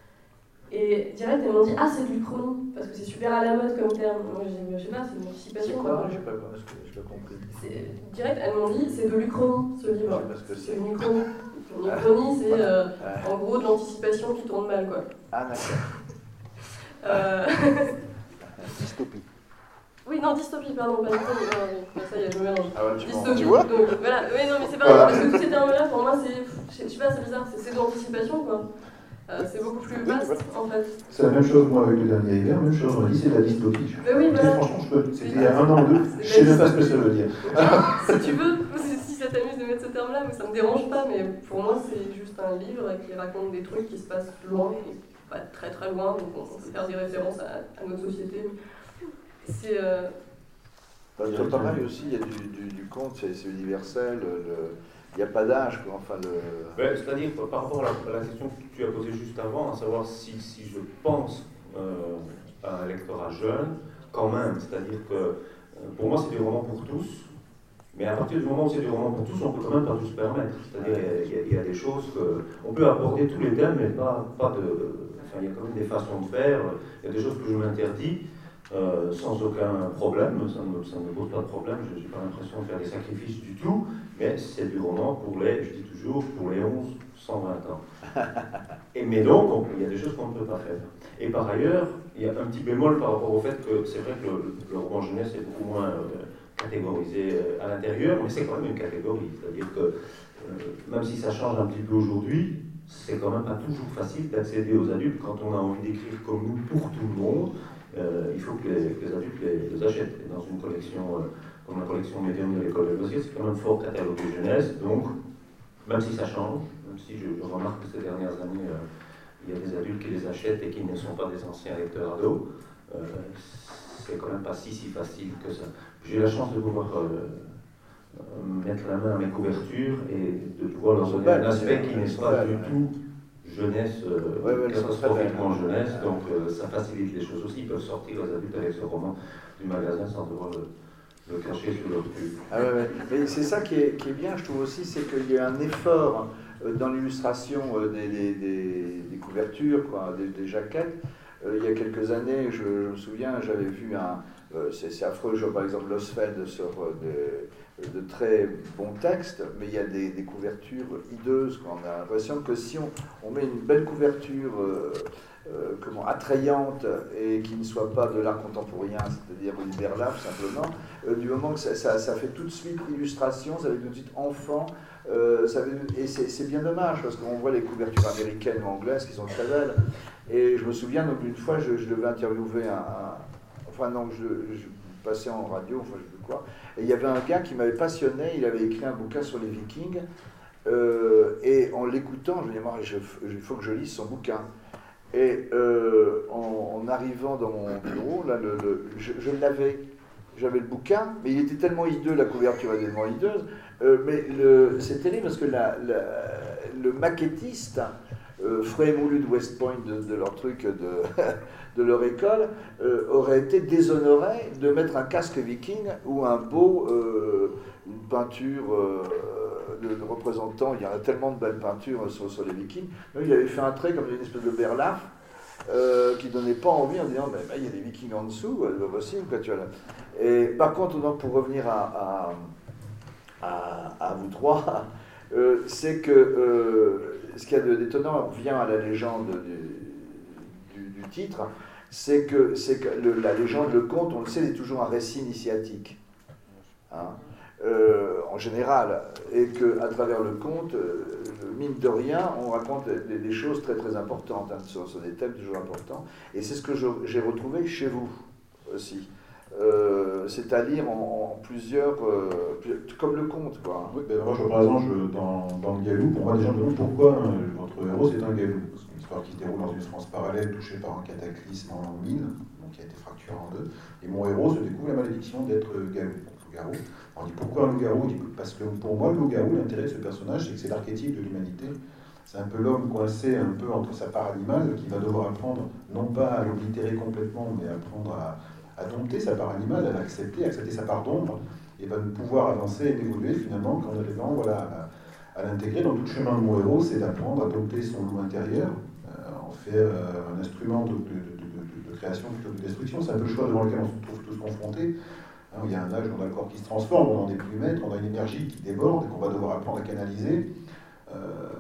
S5: Et direct, elles m'ont dit « Ah, c'est de l'Uchronie !» parce que c'est super à la mode comme terme. Moi, j'ai dit « Je sais pas, c'est de l'anticipation. »
S1: C'est quoi? Je n'ai pas, pas compris.
S5: Direct, elles m'ont dit « C'est de l'Uchronie, ce livre. »
S1: C'est
S5: une Uchronie. Une Uchronie, c'est euh, en gros de l'anticipation qui tourne mal, quoi.
S1: Ah, d'accord.
S5: Euh...
S1: Dystopie.
S5: Oui, non, dystopie, pardon, pas dystopie. Non, oui, ça y est, je me mélange.
S1: Ah ouais, tu,
S5: dystopie,
S1: tu vois
S5: donc, voilà. Oui, non, mais c'est pas voilà. Parce que tous ces termes-là, pour moi, c'est. Je sais pas, c'est bizarre, c'est de l'anticipation, quoi. Euh, c'est beaucoup plus vaste, en fait.
S2: C'est la même chose, moi, avec le dernier hiver, même chose, on m'a dit c'est de la dystopie.
S5: Mais oui, voilà.
S2: Franchement, je peux. C'était il y a un an ou deux, je sais même pas ce que ça veut dire.
S5: Si tu veux, si ça t'amuse de mettre ce terme-là, mais ça me dérange pas, mais pour moi, c'est juste un livre qui raconte des trucs qui se passent loin. Pas très très loin, donc on peut faire des références à, à notre société. C'est. Euh...
S1: Bah, toi, pareil aussi, il y a du, du, du conte, c'est universel, il n'y a pas d'âge, quoi. Enfin, le...
S4: ben, c'est-à-dire, par rapport à la, à la question que tu as posée juste avant, à savoir si, si je pense euh, à un lectorat jeune, quand même. C'est-à-dire que euh, pour moi, c'est du roman pour tous. Mais à partir du moment où c'est du roman pour tous, on peut quand même pas tout se permettre. C'est-à-dire qu'il y, y, y a des choses que... On peut aborder tous les thèmes, mais pas, pas de... Enfin, il y a quand même des façons de faire. Il y a des choses que je m'interdis euh, sans aucun problème. Ça ne, ça ne pose pas de problème. Je n'ai pas l'impression de faire des sacrifices du tout. Mais c'est du roman pour les, je dis toujours, pour les onze cent vingt ans. Et, mais donc, on, il y a des choses qu'on ne peut pas faire. Et par ailleurs, il y a un petit bémol par rapport au fait que c'est vrai que le, le roman jeunesse est beaucoup moins... Euh, catégorisé à l'intérieur, mais c'est quand même une catégorie. C'est-à-dire que euh, même si ça change un petit peu aujourd'hui, c'est quand même pas toujours facile d'accéder aux adultes quand on a envie d'écrire comme nous pour tout le monde. Euh, il faut que les, que les adultes les, les achètent. Et dans une collection euh, comme la collection médium de l'école de Loisirs, c'est quand même fort catalogué jeunesse. Donc, même si ça change, même si je, je remarque que ces dernières années, euh, il y a des adultes qui les achètent et qui ne sont pas des anciens lecteurs ados, euh, c'est quand même pas si si facile que ça. J'ai eu la chance de pouvoir euh, mettre la main à mes couvertures et de pouvoir leur donner un aspect qui n'est pas du tout jeunesse, euh,
S1: ouais, ouais,
S4: catastrophiquement jeunesse, donc euh, ça facilite les choses aussi. Ils peuvent sortir les adultes avec ce roman du magasin sans devoir le, le cacher sur leur cul.
S1: Ah ouais, ouais. Mais c'est ça qui est, qui est bien, je trouve aussi, c'est qu'il y a un effort dans l'illustration des, des, des, des couvertures, quoi, des, des jaquettes. Euh, il y a quelques années, je, je me souviens, j'avais vu un... Euh, c'est affreux, je vois par exemple Losfeld sur euh, de, de très bons textes, mais il y a des, des couvertures hideuses, quoi. On a l'impression que si on, on met une belle couverture euh, euh, comment, attrayante et qui ne soit pas de l'art contemporain, c'est-à-dire du Berlaf simplement, euh, du moment que ça, ça, ça fait tout de suite illustration, ça fait tout de suite enfant, euh, ça fait, et c'est bien dommage parce qu'on voit les couvertures américaines ou anglaises qui sont très belles. Et je me souviens, donc une fois, je, je devais interviewer un... un Enfin non, je, je passais en radio, enfin je sais plus quoi, et il y avait un gars qui m'avait passionné, il avait écrit un bouquin sur les Vikings, euh, et en l'écoutant, je me disais, il faut que je lise son bouquin. Et euh, en, en arrivant dans mon bureau, là, le, le, je, je l'avais, j'avais le bouquin, mais il était tellement hideux, la couverture était tellement hideuse, euh, mais c'est terrible parce que la, la, le maquettiste, euh, frais et moulu de West Point, de, de leur truc, de... de leur école, euh, aurait été déshonoré de mettre un casque viking ou un beau, euh, une peinture euh, de, de représentant, il y en a tellement de belles peintures sur, sur les vikings, donc, il avait fait un trait comme une espèce de berlaf, euh, qui ne donnait pas envie en disant, ben, ben, il y a des vikings en dessous, c'est pas possible, quoi, tu vois, là. Et par contre, donc, pour revenir à, à, à, à vous trois, euh, c'est que euh, ce qu'il y a d'étonnant, on revient à la légende du, du, du titre, c'est que, que le, la légende, le conte, on le sait, c'est toujours un récit initiatique, hein, euh, en général, et qu'à travers le conte, euh, mine de rien, on raconte des, des choses très très importantes, hein, sur, sur des thèmes toujours importants, et c'est ce que j'ai retrouvé chez vous aussi. Euh, c'est à lire en, en plusieurs, euh, comme le conte, quoi.
S2: Oui, ben moi, je, par exemple, je, dans, dans le Galou, pour moi, les gens me demandent pourquoi hein, votre héros c'est un Galou. Parce qu'une histoire qui se déroule dans une France parallèle, touchée par un cataclysme en mine, donc qui a été fracturé en deux. Et mon héros se découvre la malédiction d'être Galou, loup-garou. On dit pourquoi un loup-garou? Parce que pour moi, le loup-garou, l'intérêt de ce personnage, c'est que c'est l'archétype de l'humanité. C'est un peu l'homme coincé un peu entre sa part animale, qui va devoir apprendre, non pas à l'oblitérer complètement, mais apprendre à. à dompter sa part animale, à l'accepter, à accepter sa part d'ombre, et va pouvoir avancer et évoluer finalement qu'en arrivant voilà, à, à l'intégrer. Donc tout le chemin de mon héros, c'est d'apprendre à dompter son loup intérieur, euh, en faire euh, un instrument de, de, de, de, de création plutôt que de destruction. C'est un peu le choix devant lequel on se trouve tous confrontés. Hein, il y a un âge où on a le corps qui se transforme, on n'en est plus maître, on a une énergie qui déborde et qu'on va devoir apprendre à canaliser. Euh,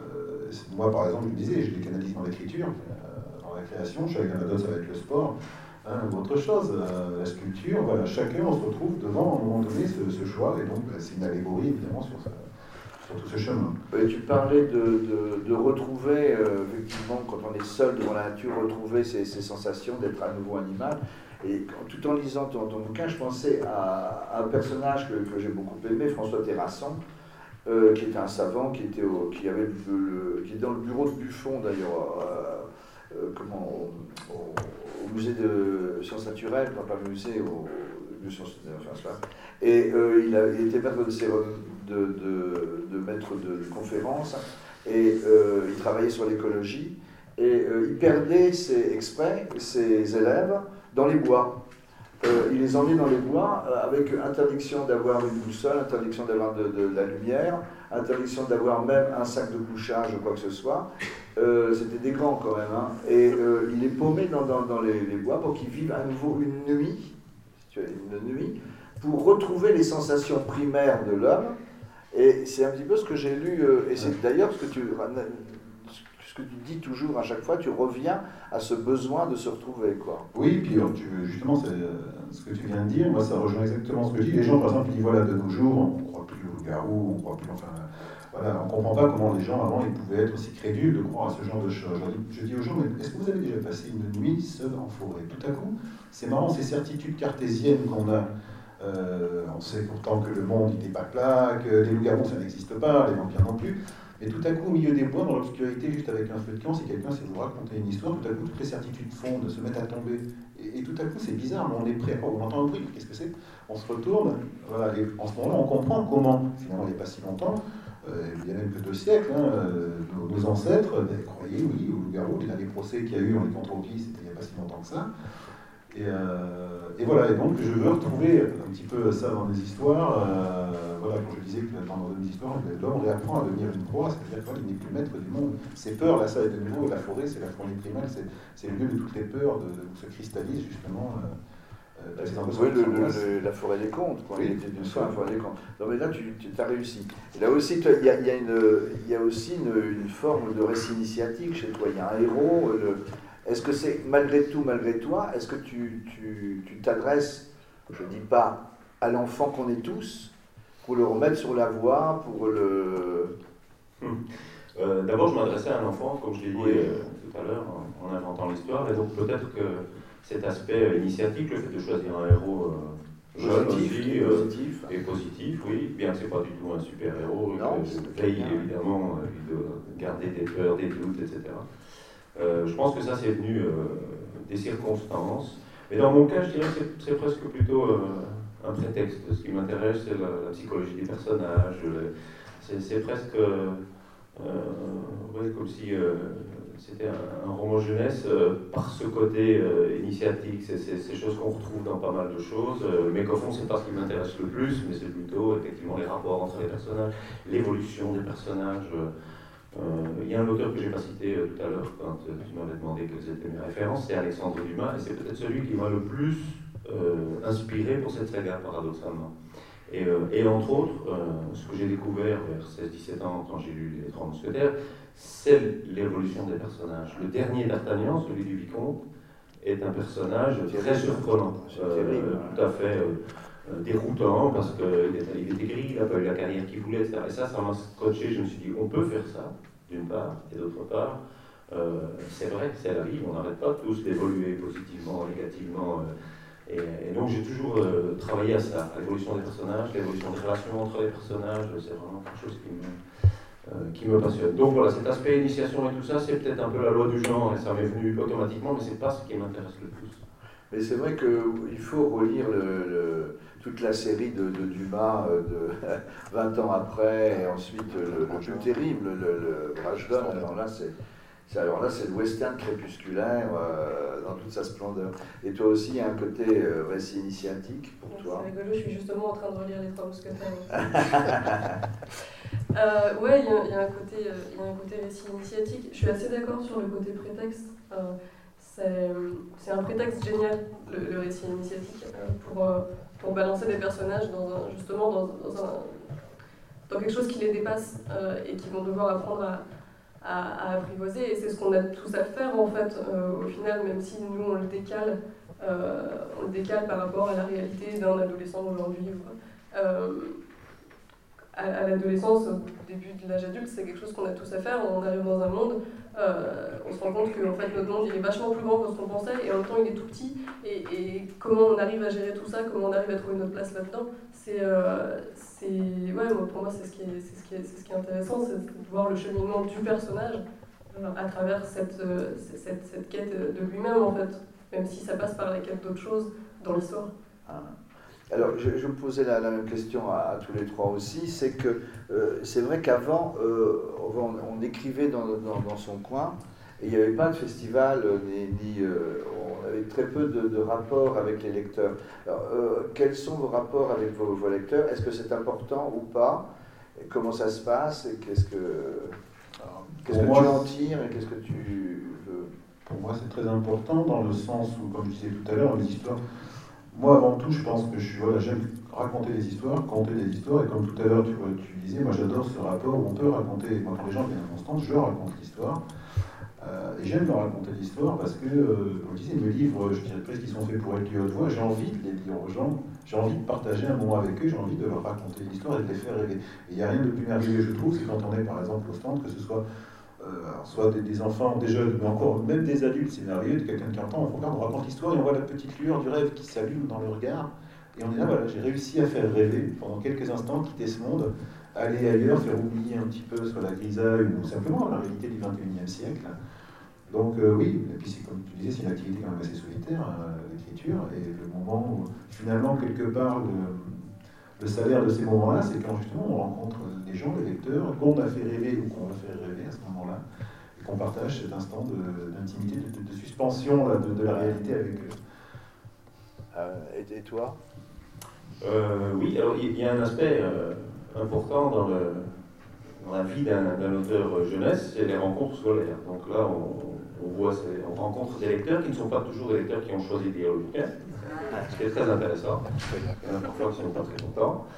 S2: moi par exemple, je me disais, je les canalise dans l'écriture, euh, dans la création, chez Ganados ça va être le sport. Hein, ou autre chose, euh, la sculpture, voilà, chacun on se retrouve devant à un moment donné ce, ce choix, et donc bah, c'est une allégorie évidemment sur, ça, sur tout ce chemin.
S1: Et tu parlais de, de, de retrouver, euh, effectivement, quand on est seul devant la nature, retrouver ces, ces sensations d'être à nouveau animal. Et tout en lisant ton, ton bouquin, je pensais à, à un personnage que, que j'ai beaucoup aimé, François Terrasson, euh, qui était un savant, qui était, au, qui avait le, le, qui est dans le bureau de Buffon d'ailleurs. Euh, Euh, comment, au, au, au musée de sciences naturelles, non pas le musée, au, de sciences naturelles, et euh, il, a, il était maître de, de, de, de maître de, de conférences, et euh, il travaillait sur l'écologie, et euh, il perdait ses, exprès ses élèves dans les bois. euh, il les emmenait dans les bois euh, avec interdiction d'avoir une boussole, interdiction d'avoir de, de, de la lumière, interdiction d'avoir même un sac de couchage ou quoi que ce soit. Euh, C'était des grands quand même. Hein. Et euh, il est paumé dans, dans, dans les, les bois pour qu'ils vivent à nouveau une nuit, une nuit, pour retrouver les sensations primaires de l'homme. Et c'est un petit peu ce que j'ai lu, euh, et c'est d'ailleurs ce que tu... ce que tu dis toujours à chaque fois, tu reviens à ce besoin de se retrouver, quoi.
S2: Oui, puis alors, tu, justement, c'est, euh, ce que tu viens de dire, moi ça rejoint exactement ce que je dis. Les gens, par exemple, ils disent, voilà, de nos jours, on ne croit plus au loup-garou, on croit plus, enfin, voilà, on ne comprend pas comment les gens, avant, ils pouvaient être aussi crédules de croire à ce genre de choses. Je dis aux gens, mais est-ce que vous avez déjà passé une nuit seul en forêt? Tout à coup, c'est marrant, ces certitudes cartésiennes qu'on a. Euh, on sait pourtant que le monde n'était pas plat, que les loups-garous, ça n'existe pas, les vampires non plus. Et tout à coup, au milieu des bois, dans l'obscurité, juste avec un feu de camp, si quelqu'un sait vous raconter une histoire, tout à coup, toutes les certitudes fondent, se mettent à tomber. Et, et tout à coup, c'est bizarre, mais on est prêt. Oh, on entend un bruit, qu'est-ce que c'est? On se retourne. Voilà, et en ce moment-là, on comprend comment, finalement, il n'y a pas si longtemps, euh, il y a même que deux siècles, hein, euh, nos, nos ancêtres ben, croyaient, oui, au loup-garou. Les derniers procès qu'il y a eu, on les contre-pied, c'était il n'y a pas si longtemps que ça. Et, euh, et voilà, et donc je veux retrouver un petit peu ça dans les histoires. Euh, voilà, quand je disais que dans mes histoires, l'homme réapprend à devenir une proie, c'est-à-dire qu'il n'est plus maître du monde. Ces peurs, là, ça est de nouveau, la forêt, c'est la forêt primale, c'est le lieu de toutes les peurs, de, de, où se cristallisent justement. Euh,
S1: euh, oui, le, le, le, la forêt des contes, quoi. Oui, il était d'une fois la forêt des contes. Non, mais là, tu, tu as réussi. Et là aussi, il y a, y a, une, y a aussi une, une forme de récit initiatique chez toi. Il y a un héros. Le, Est-ce que c'est malgré tout, malgré toi, est-ce que tu t'adresses, je ne dis pas à l'enfant qu'on est tous, pour le remettre sur la voie, pour le...
S4: Hum. Euh, D'abord, je m'adressais à un enfant, comme je l'ai dit
S1: oui.
S4: euh, tout à l'heure, en, en inventant l'histoire, et donc peut-être que cet aspect initiatique, le fait de choisir un héros euh, jeune
S1: positif,
S4: aussi,
S1: et
S4: euh,
S1: positif.
S4: et positif, oui, bien que ce n'est pas du tout un super-héros, je veille évidemment euh, de garder des peurs, des doutes, et cetera. Euh, je pense que ça, c'est venu euh, des circonstances. Mais dans mon cas, je dirais que c'est presque plutôt euh, un prétexte. Ce qui m'intéresse, c'est la, la psychologie des personnages. C'est presque euh, ouais, comme si euh, c'était un, un roman jeunesse euh, par ce côté euh, initiatique. C'est ces choses qu'on retrouve dans pas mal de choses. Euh, mais qu'au fond, c'est pas ce qui m'intéresse le plus, mais c'est plutôt effectivement les rapports entre les personnages, l'évolution des personnages. Euh, Il euh, y a un auteur que je n'ai pas cité euh, tout à l'heure quand euh, tu m'avais demandé quelles étaient mes références, c'est Alexandre Dumas, et c'est peut-être celui qui m'a le plus euh, inspiré pour cette saga, paradoxalement. Et, euh, et entre autres, euh, ce que j'ai découvert vers seize dix-sept ans quand j'ai lu Les Trois Mousquetaires, c'est l'évolution des personnages. Le dernier d'Artagnan, celui du Vicomte, est un personnage très surprenant, euh, tout à fait euh, déroutant, parce qu'il était gris, il n'a pas eu la carrière qu'il voulait, et cetera. Et ça, ça m'a scotché, je me suis dit, on peut faire ça, d'une part, et d'autre part, euh, c'est vrai, c'est la vie, on n'arrête pas tous d'évoluer positivement, négativement. Euh, et, et donc j'ai toujours euh, travaillé à ça, à l'évolution des personnages, l'évolution des relations entre les personnages, c'est vraiment quelque chose qui me, euh, qui me passionne. Donc voilà, cet aspect initiation et tout ça, c'est peut-être un peu la loi du genre, et ça m'est venu automatiquement, mais c'est pas ce qui m'intéresse le plus.
S1: Mais c'est vrai qu'il faut relire le, le, toute la série de, de Dumas euh, de vingt ans après, et ensuite le, le plus terrible, le, le Rajdan. Alors là, c'est alors là, c'est le western crépusculaire euh, dans toute sa splendeur. Et toi aussi, il y a un côté euh, récit initiatique pour toi.
S5: C'est rigolo, je suis justement en train de relire Les Trois Mousquetaires. euh, ouais, il y, y, y a un côté récit initiatique. Je suis assez d'accord sur le côté prétexte. Euh, C'est un prétexte génial, le, le récit initiatique, euh, pour, euh, pour balancer des personnages dans un, justement dans, dans, un, dans quelque chose qui les dépasse euh, et qui vont devoir apprendre à, à, à apprivoiser. Et c'est ce qu'on a tous à faire en fait, euh, au final, même si nous on le décale, euh, on le décale par rapport à la réalité d'un adolescent aujourd'hui. Euh, à, à l'adolescence, au début de l'âge adulte, c'est quelque chose qu'on a tous à faire. On arrive dans un monde. Euh, on se rend compte que en fait, notre monde il est vachement plus grand que ce qu'on pensait et en même temps il est tout petit et, et comment on arrive à gérer tout ça, comment on arrive à trouver notre place là-dedans, c'est, euh, ouais, pour moi c'est ce, qui est, ce, qui est, ce qui est intéressant, c'est de voir le cheminement du personnage euh, à travers cette, euh, cette, cette quête de lui-même en fait, même si ça passe par la quête d'autres choses dans l'histoire.
S1: Ah. Alors, je, je me posais la, la même question à, à tous les trois aussi, c'est que euh, c'est vrai qu'avant, euh, on, on écrivait dans, dans, dans son coin, Et il n'y avait pas de festival, euh, ni, ni, euh, on avait très peu de, de rapports avec les lecteurs. Alors, euh, quels sont vos rapports avec vos, vos lecteurs? Est-ce que c'est important ou pas? Et comment ça se passe? Et qu'est-ce que, qu'est-ce que
S2: moi,
S1: tu en tires et qu'est-ce que tu veux?
S2: Pour moi, c'est très important dans le sens où, comme je disais tout à l'heure, les histoires. Moi, avant tout, je pense que je suis, voilà, j'aime raconter des histoires, conter des histoires, et comme tout à l'heure, tu, tu disais, moi j'adore ce rapport où on peut raconter, moi quand les gens viennent à Constance, je raconte l'histoire, euh, et j'aime leur raconter l'histoire parce que, euh, comme je disais, mes livres, je dirais presque qu'ils sont faits pour être lus à haute voix, j'ai envie de les lire aux gens, j'ai envie de partager un moment avec eux, j'ai envie de leur raconter l'histoire et de les faire rêver. Et il n'y a rien de plus merveilleux, je trouve, c'est quand on est par exemple au stand, que ce soit Euh, alors soit des, des enfants, des jeunes, mais encore même des adultes, c'est merveilleux, de quelqu'un qui entend, on regarde, on raconte l'histoire et on voit la petite lueur du rêve qui s'allume dans le regard. Et on est là, voilà, j'ai réussi à faire rêver pendant quelques instants, quitter ce monde, aller ailleurs, faire oublier un petit peu soit la grisaille ou simplement la réalité du vingt et unième siècle. Donc euh, oui, et puis c'est comme tu disais, c'est une activité quand même assez solitaire, hein, l'écriture, et le moment où finalement quelque part le, le salaire de ces moments-là, c'est quand justement on rencontre des gens, des lecteurs, qu'on a fait rêver ou qu'on va faire rêver à ce moment-là, et qu'on partage cet instant d'intimité, de, de, de, de suspension là, de, de la réalité avec eux.
S1: Euh, et, et toi?
S4: euh, Oui, alors il y, y a un aspect euh, important dans, le, dans la vie d'un auteur jeunesse, c'est les rencontres scolaires. Donc là, on, on voit, on rencontre des lecteurs qui ne sont pas toujours des lecteurs qui ont choisi de lire le bouquin. Ce qui est très intéressant. Il y en a parfois qui ne sont pas très contents.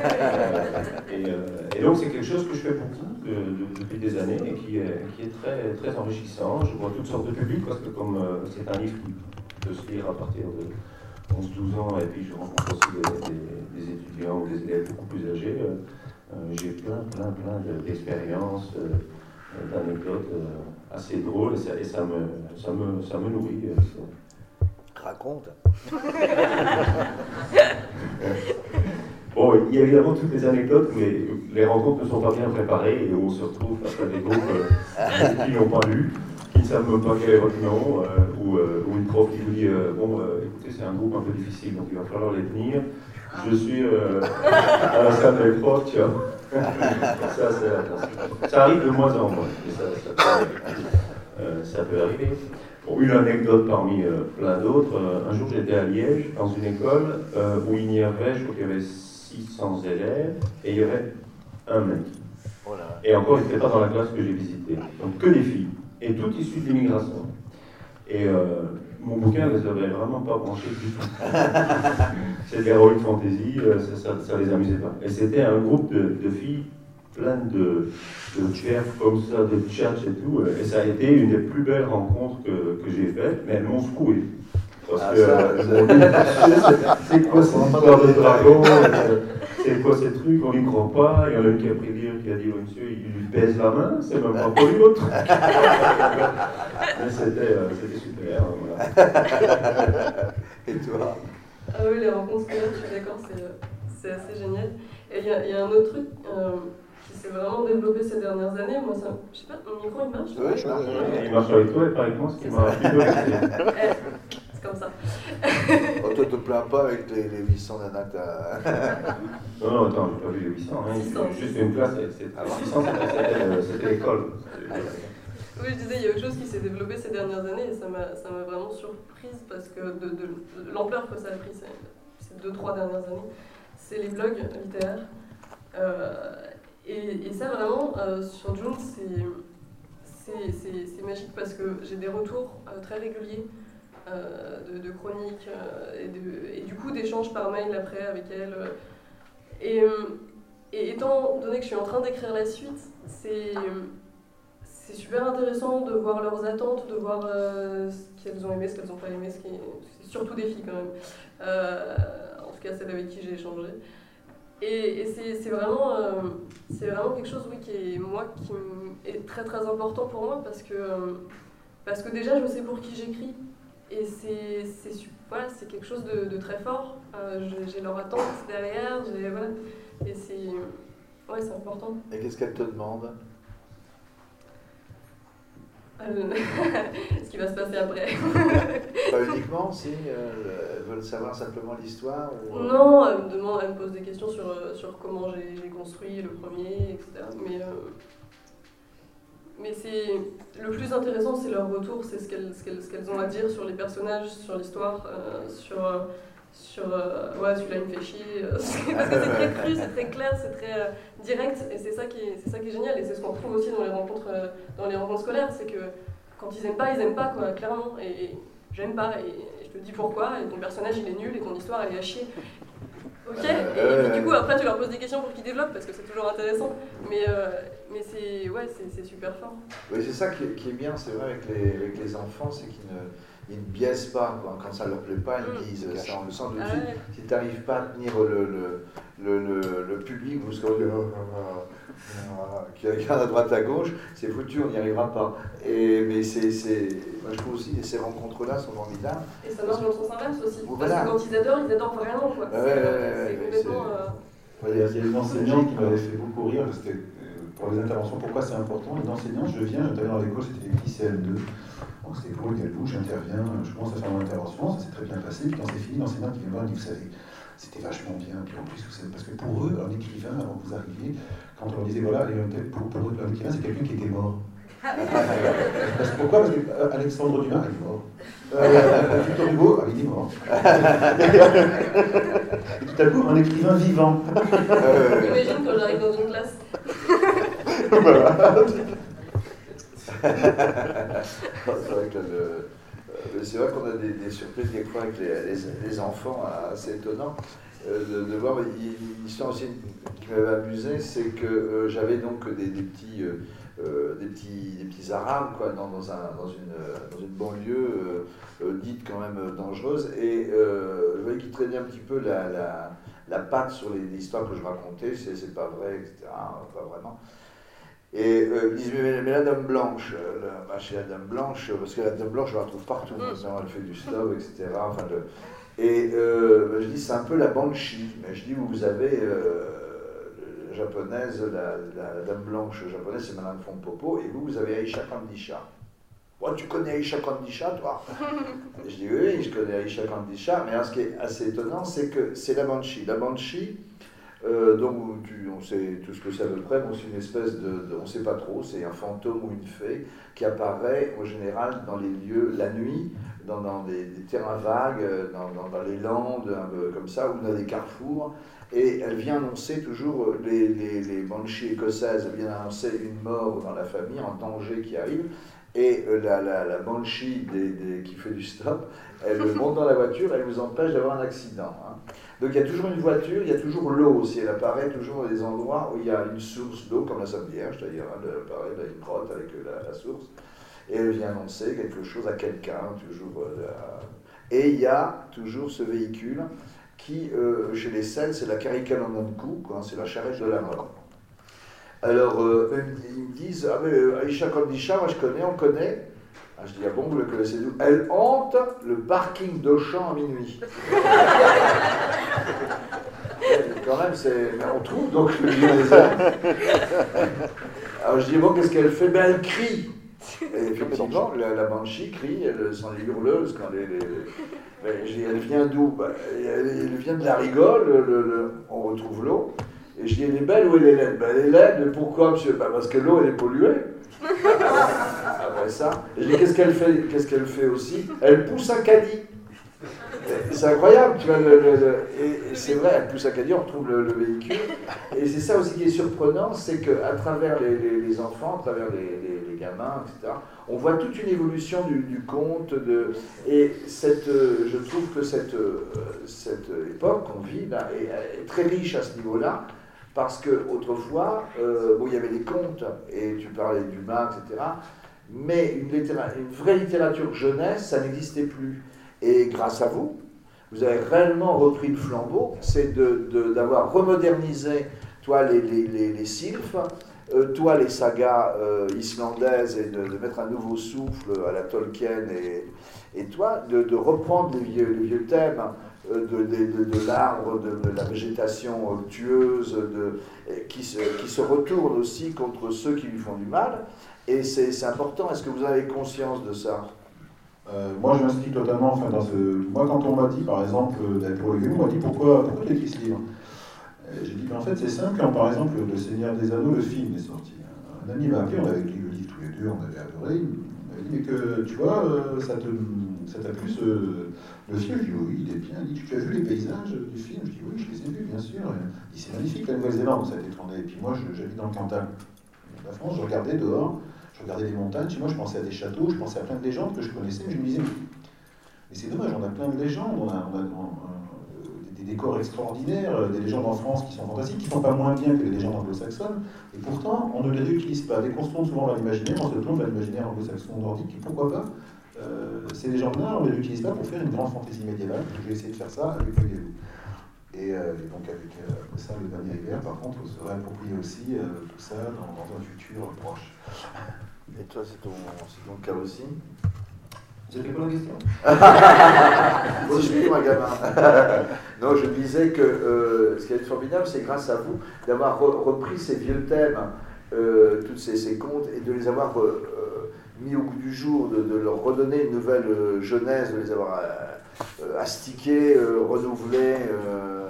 S4: Euh, et, euh, et donc c'est quelque chose que je fais beaucoup de, de, depuis des années et qui est, qui est très, très enrichissant. Je vois toutes sortes de publics parce que comme euh, c'est un livre qui peut se lire à partir de onze douze ans et puis je rencontre aussi des, des, des étudiants ou des élèves beaucoup plus âgés, euh, j'ai plein, plein, plein d'expériences, euh, d'anecdotes euh, assez drôles et ça, et ça, me, ça, me, ça me nourrit. Euh,
S1: Raconte.
S4: Bon, il y a évidemment toutes les anecdotes où les, les rencontres ne sont pas bien préparées et où on se retrouve face à des groupes euh, qui n'ont pas lu, qui ne savent même pas quel est votre nom, euh, ou, euh, ou une prof qui vous dit euh, bon, euh, écoutez, c'est un groupe un peu difficile, donc il va falloir les tenir. Je suis euh, à la salle des profs, tu vois. ça, ça, ça arrive de moins en moins, mais ça, ça, peut, euh, ça peut arriver. Bon, une anecdote parmi euh, plein d'autres. Euh, un jour, j'étais à Liège, dans une école euh, où il y avait, je crois qu'il y avait six cents élèves, et il y avait un mec. Voilà. Et encore, il n'était pas dans la classe que j'ai visitée. Donc, que des filles, et toutes issues de l'immigration. Et euh, mon bouquin ne les avait vraiment pas branchées du tout. C'était Heroic Fantasy, euh, ça, ça, ça les amusait pas. Et c'était un groupe de, de filles pleines de, de perfs comme ça, de tchatch et tout. Et ça a été une des plus belles rencontres que, que j'ai faites, mais elles m'ont secoué. Parce
S1: ah,
S4: que euh, c'est quoi cette histoire de dragon? C'est quoi ces trucs? On n'y croit pas. Il y en a une qui a pris le livre, qui a dit, oh, monsieur, il lui baise la main, c'est même pas pour l'autre. Mais c'était euh, super. Voilà.
S1: Et toi?
S5: Ah oui, les rencontres scolaires, je suis d'accord, c'est assez génial. Et il y, y a un autre truc euh, qui s'est vraiment développé ces dernières années. Moi, ça, je sais pas, mon micro il marche?
S1: Oui, je marche.
S4: Il marche avec toi, et par exemple, ce qui m'a plutôt
S5: eh, c'est comme ça.
S1: Oh, toi, te plains pas avec les, les huit cents nanas que t'as.
S4: Non, non, attends, j'ai pas vu les huit cents. Hein.
S5: six cents.
S4: Juste une classe, c'était six cents, c'était l'école.
S5: Oui, je disais, il y a autre chose qui s'est développée ces dernières années et ça m'a vraiment surprise parce que de, de, de l'ampleur que ça a pris ces, ces deux, trois dernières années, c'est les blogs littéraires. Euh, et, et ça, vraiment, euh, sur June, c'est magique parce que j'ai des retours euh, très réguliers euh, de, de chroniques euh, et, de, et du coup d'échanges par mail après avec elle. Euh, et, et étant donné que je suis en train d'écrire la suite, c'est... C'est super intéressant de voir leurs attentes, de voir euh, ce qu'elles ont aimé, ce qu'elles n'ont pas aimé, ce qui est surtout des filles quand même, euh, en tout cas celles avec qui j'ai échangé. Et, et c'est vraiment, euh, c'est vraiment quelque chose oui, qui est, moi, qui est très très important pour moi parce que, euh, parce que déjà je sais pour qui j'écris et c'est voilà, c'est quelque chose de, de très fort. Euh, j'ai leur attente derrière, voilà, et c'est ouais, c'est important.
S1: Et qu'est-ce qu'elles te demandent?
S5: Ce qui va se passer après.
S1: Pas uniquement, si euh, elles veulent savoir simplement l'histoire ou...
S5: Non, elles me, demandent, elles me posent des questions sur, sur comment j'ai construit le premier, et cetera. Mais, euh, mais c'est le plus intéressant, c'est leur retour, c'est ce qu'elles ce qu'elles, ce qu'elles ont à dire sur les personnages, sur l'histoire, euh, sur, euh, sur euh, ouais, celui-là il me fait chier, euh, parce que c'est très cru, c'est très clair, c'est très euh, direct, et c'est ça qui est, c'est ça qui est génial, et c'est ce qu'on retrouve aussi dans les rencontres, euh, dans les rencontres scolaires, c'est que quand ils aiment pas, ils aiment pas, quoi, clairement, et, et j'aime pas, et, et je te dis pourquoi, et ton personnage il est nul, et ton histoire elle est à chier. Ok, et, et puis du coup après tu leur poses des questions pour qu'ils développent parce que c'est toujours intéressant, mais, euh, mais c'est ouais, c'est, c'est super fort.
S1: Oui, c'est ça qui est, qui est bien, c'est vrai avec les, avec les enfants, c'est qu'ils ne, ils ne biaisent pas, quoi. Quand ça ne leur plaît pas, ils
S5: Mm.
S1: disent ça, on le sent tout de
S5: Ah
S1: suite.
S5: ouais.
S1: Si tu n'arrives pas à tenir le, le, le, le, le public, vous serez qui regarde à droite à gauche, c'est foutu, on n'y arrivera pas. Et, mais c'est, c'est, moi je trouve aussi que ces rencontres-là sont formidables.
S5: Et ça marche dans le sens inverse aussi.
S1: Voilà.
S5: Parce que quand ils adorent, ils adorent vraiment, quoi.
S1: Ouais,
S5: c'est,
S1: ouais,
S5: euh,
S1: ouais,
S5: c'est
S1: ouais,
S5: complètement.
S1: c'est-
S5: Euh...
S2: Il y a, il y a une enseignante qui m'avait fait beaucoup rire, c'était euh, pour les interventions, pourquoi c'est important. Une enseignante, je viens, j'interviens dans l'école, c'était des petits C L deux. Donc c'était Paul Galbou, j'interviens, je commence à faire mon intervention, ça s'est très bien passé, puis quand c'est fini, l'enseignante qui vient me voir et dit, vous savez, c'était vachement bien, puis en plus, vous savez, parce que pour eux, un écrivain, avant que vous arriviez, quand on leur disait, voilà, pour, pour eux, un écrivain, c'est quelqu'un qui était mort. Parce que pourquoi? Parce que euh, Alexandre Dumas, il est mort. Euh, Victor Hugo, ah, il est mort. Et tout à coup, un écrivain vivant.
S1: Euh,
S5: Imagine quand j'arrive dans une classe.
S2: Voilà.
S1: c'est vrai que le, euh, c'est vrai qu'on a des, des surprises quelquefois avec les, les, les enfants assez étonnants. Euh, de, de voir une histoire aussi qui m'avait amusé, c'est que euh, j'avais donc des, des petits euh, euh, des petits des petits arabes quoi dans, dans un dans une dans une banlieue euh, euh, dite quand même dangereuse et euh, je voyais qu'ils traînaient un petit peu la la, la patte sur les, les histoires que je racontais, c'est c'est pas vrai, et cetera. Pas vraiment. Et euh, ils disent, mais, mais la Dame Blanche, euh, la, bah, chez la Dame Blanche, parce que la Dame Blanche, je la retrouve partout,
S5: Mm.
S1: maintenant, elle fait du stop, et cetera. Enfin, de, et euh, bah, je dis, c'est un peu la Banshee, mais je dis, vous avez euh, la japonaise, la, la, la Dame Blanche japonaise, c'est Madame Fonpopo, et vous, vous avez Aisha Kandisha. Bon, tu connais Aisha Kandisha, toi? Et je dis, oui, oui, je connais Aisha Kandisha, mais alors, ce qui est assez étonnant, c'est que c'est la Banshee. La Banshee, Euh, donc tu, on sait tout ce que c'est à peu près, donc c'est une espèce de, de on ne sait pas trop, c'est un fantôme ou une fée qui apparaît en général dans les lieux la nuit, dans, dans des, des terrains vagues, dans, dans, dans les landes, un peu comme ça, ou dans des carrefours, et elle vient annoncer toujours, les, les, les banshees écossaises, elle vient annoncer une mort dans la famille, un danger qui arrive, et la, la, la banshee des, des, qui fait du stop, elle monte dans la voiture, elle vous empêche d'avoir un accident. Hein. Donc il y a toujours une voiture, il y a toujours l'eau aussi, elle apparaît toujours dans des endroits où il y a une source d'eau, comme la Sainte Vierge d'ailleurs, elle apparaît dans une grotte avec la, la source, et elle vient annoncer quelque chose à quelqu'un, toujours. Euh, et il y a toujours ce véhicule qui, euh, chez les Celtes, c'est la Carricalandonku, c'est la charrette de la mort. Alors, euh, ils me disent, ah mais euh, Aisha Kandisha, moi je connais, on connaît. Ah, je dis, ah bon, vous le connaissez d'où? Elle hante le parking d'Auchan à minuit. Quand même, c'est... on trouve donc le lieu des hommes. Alors je dis, bon, qu'est-ce qu'elle fait? Ben elle crie. Et effectivement, la, la banshee crie, elle sont les hurleuses quand les... les, les... Ben, je dis, elle vient d'où? Ben, elle, elle vient de la rigole, le, le, le... on retrouve l'eau. Et je dis, elle est belle ou elle est laide? Ben elle est laide, mais pourquoi, monsieur? Ben parce que l'eau, elle est polluée. Après ça, et je dis, qu'est-ce qu'elle fait? Qu'est-ce qu'elle fait aussi? Elle pousse un caddie. C'est incroyable, tu vois, le, le, le, et c'est vrai, elle pousse un caddie, on retrouve le, le véhicule. Et c'est ça aussi qui est surprenant, c'est qu'à travers les, les, les enfants, à travers les, les, les gamins, et cetera, on voit toute une évolution du, du conte. De, et cette, je trouve que cette, cette époque qu'on vit là, est, est très riche à ce niveau-là. Parce qu'autrefois, euh, bon, il y avait les contes, et tu parlais du Dumas, et cetera, mais une, une vraie littérature jeunesse, ça n'existait plus. Et grâce à vous, vous avez réellement repris le flambeau, c'est de, de, d'avoir remodernisé, toi, les, les, les, les sylphes, euh, toi, les sagas euh, islandaises, et de, de mettre un nouveau souffle à la Tolkien, et, et toi, de, de reprendre les vieux, les vieux thèmes, De, de, de, de l'arbre, de, de la végétation tueuse, de, qui, se, qui se retourne aussi contre ceux qui lui font du mal. Et c'est, c'est important. Est-ce que vous avez conscience de ça?
S2: euh, Moi, je m'inscris totalement. Enfin, dans ce... Moi, quand on m'a dit, par exemple, pour le on m'a dit pourquoi, pourquoi tu écris ce livre? J'ai dit, ben, en fait, c'est simple. Quand, par exemple, Le Seigneur des Anneaux, le film est sorti. Hein, un ami m'a appelé, on avait lu le livre tous les deux, on avait adoré. Il m'a dit, mais que tu vois, euh, ça te, ça t'a plu ce, le film? Je dis oui, il est bien. Il dit, tu as vu les paysages du film? Je dis oui, je les ai vus, bien sûr. Il dit, c'est magnifique la Nouvelle-Zélande où ça a été tourné. Et puis moi, je, j'habite dans le Cantal, la France, je regardais dehors, je regardais les montagnes, chez moi je pensais à des châteaux, je pensais à plein de légendes que je connaissais, mais je me disais, mais c'est dommage, on a plein de légendes, on a, on a, on a des décors extraordinaires, des légendes en France qui sont fantastiques, qui ne sont pas moins bien que les légendes anglo-saxonnes, et pourtant on ne les réutilise pas. Dès qu'on se tourne souvent vers l'imaginaire, on se tourne vers l'imaginaire anglo-saxon nordique, et pourquoi pas euh, ces légendes-là, on ne les utilise pas pour faire une grande fantaisie médiévale. J'ai essayé de faire ça avec le Loup. Et, euh, et donc avec euh, ça, le dernier hiver, par contre, on se réapproprie aussi euh, tout ça dans, dans un futur proche.
S1: Et toi, c'est ton, c'est ton cas aussi?
S4: C'était quoi la question?
S1: Bon, je suis un gamin. Non, je disais que euh, ce qui est formidable, c'est grâce à vous d'avoir re repris ces vieux thèmes, euh, tous ces, ces contes, et de les avoir euh, mis au goût du jour, de, de leur redonner une nouvelle euh, genèse, de les avoir euh, astiqués, euh, renouvelés. Euh...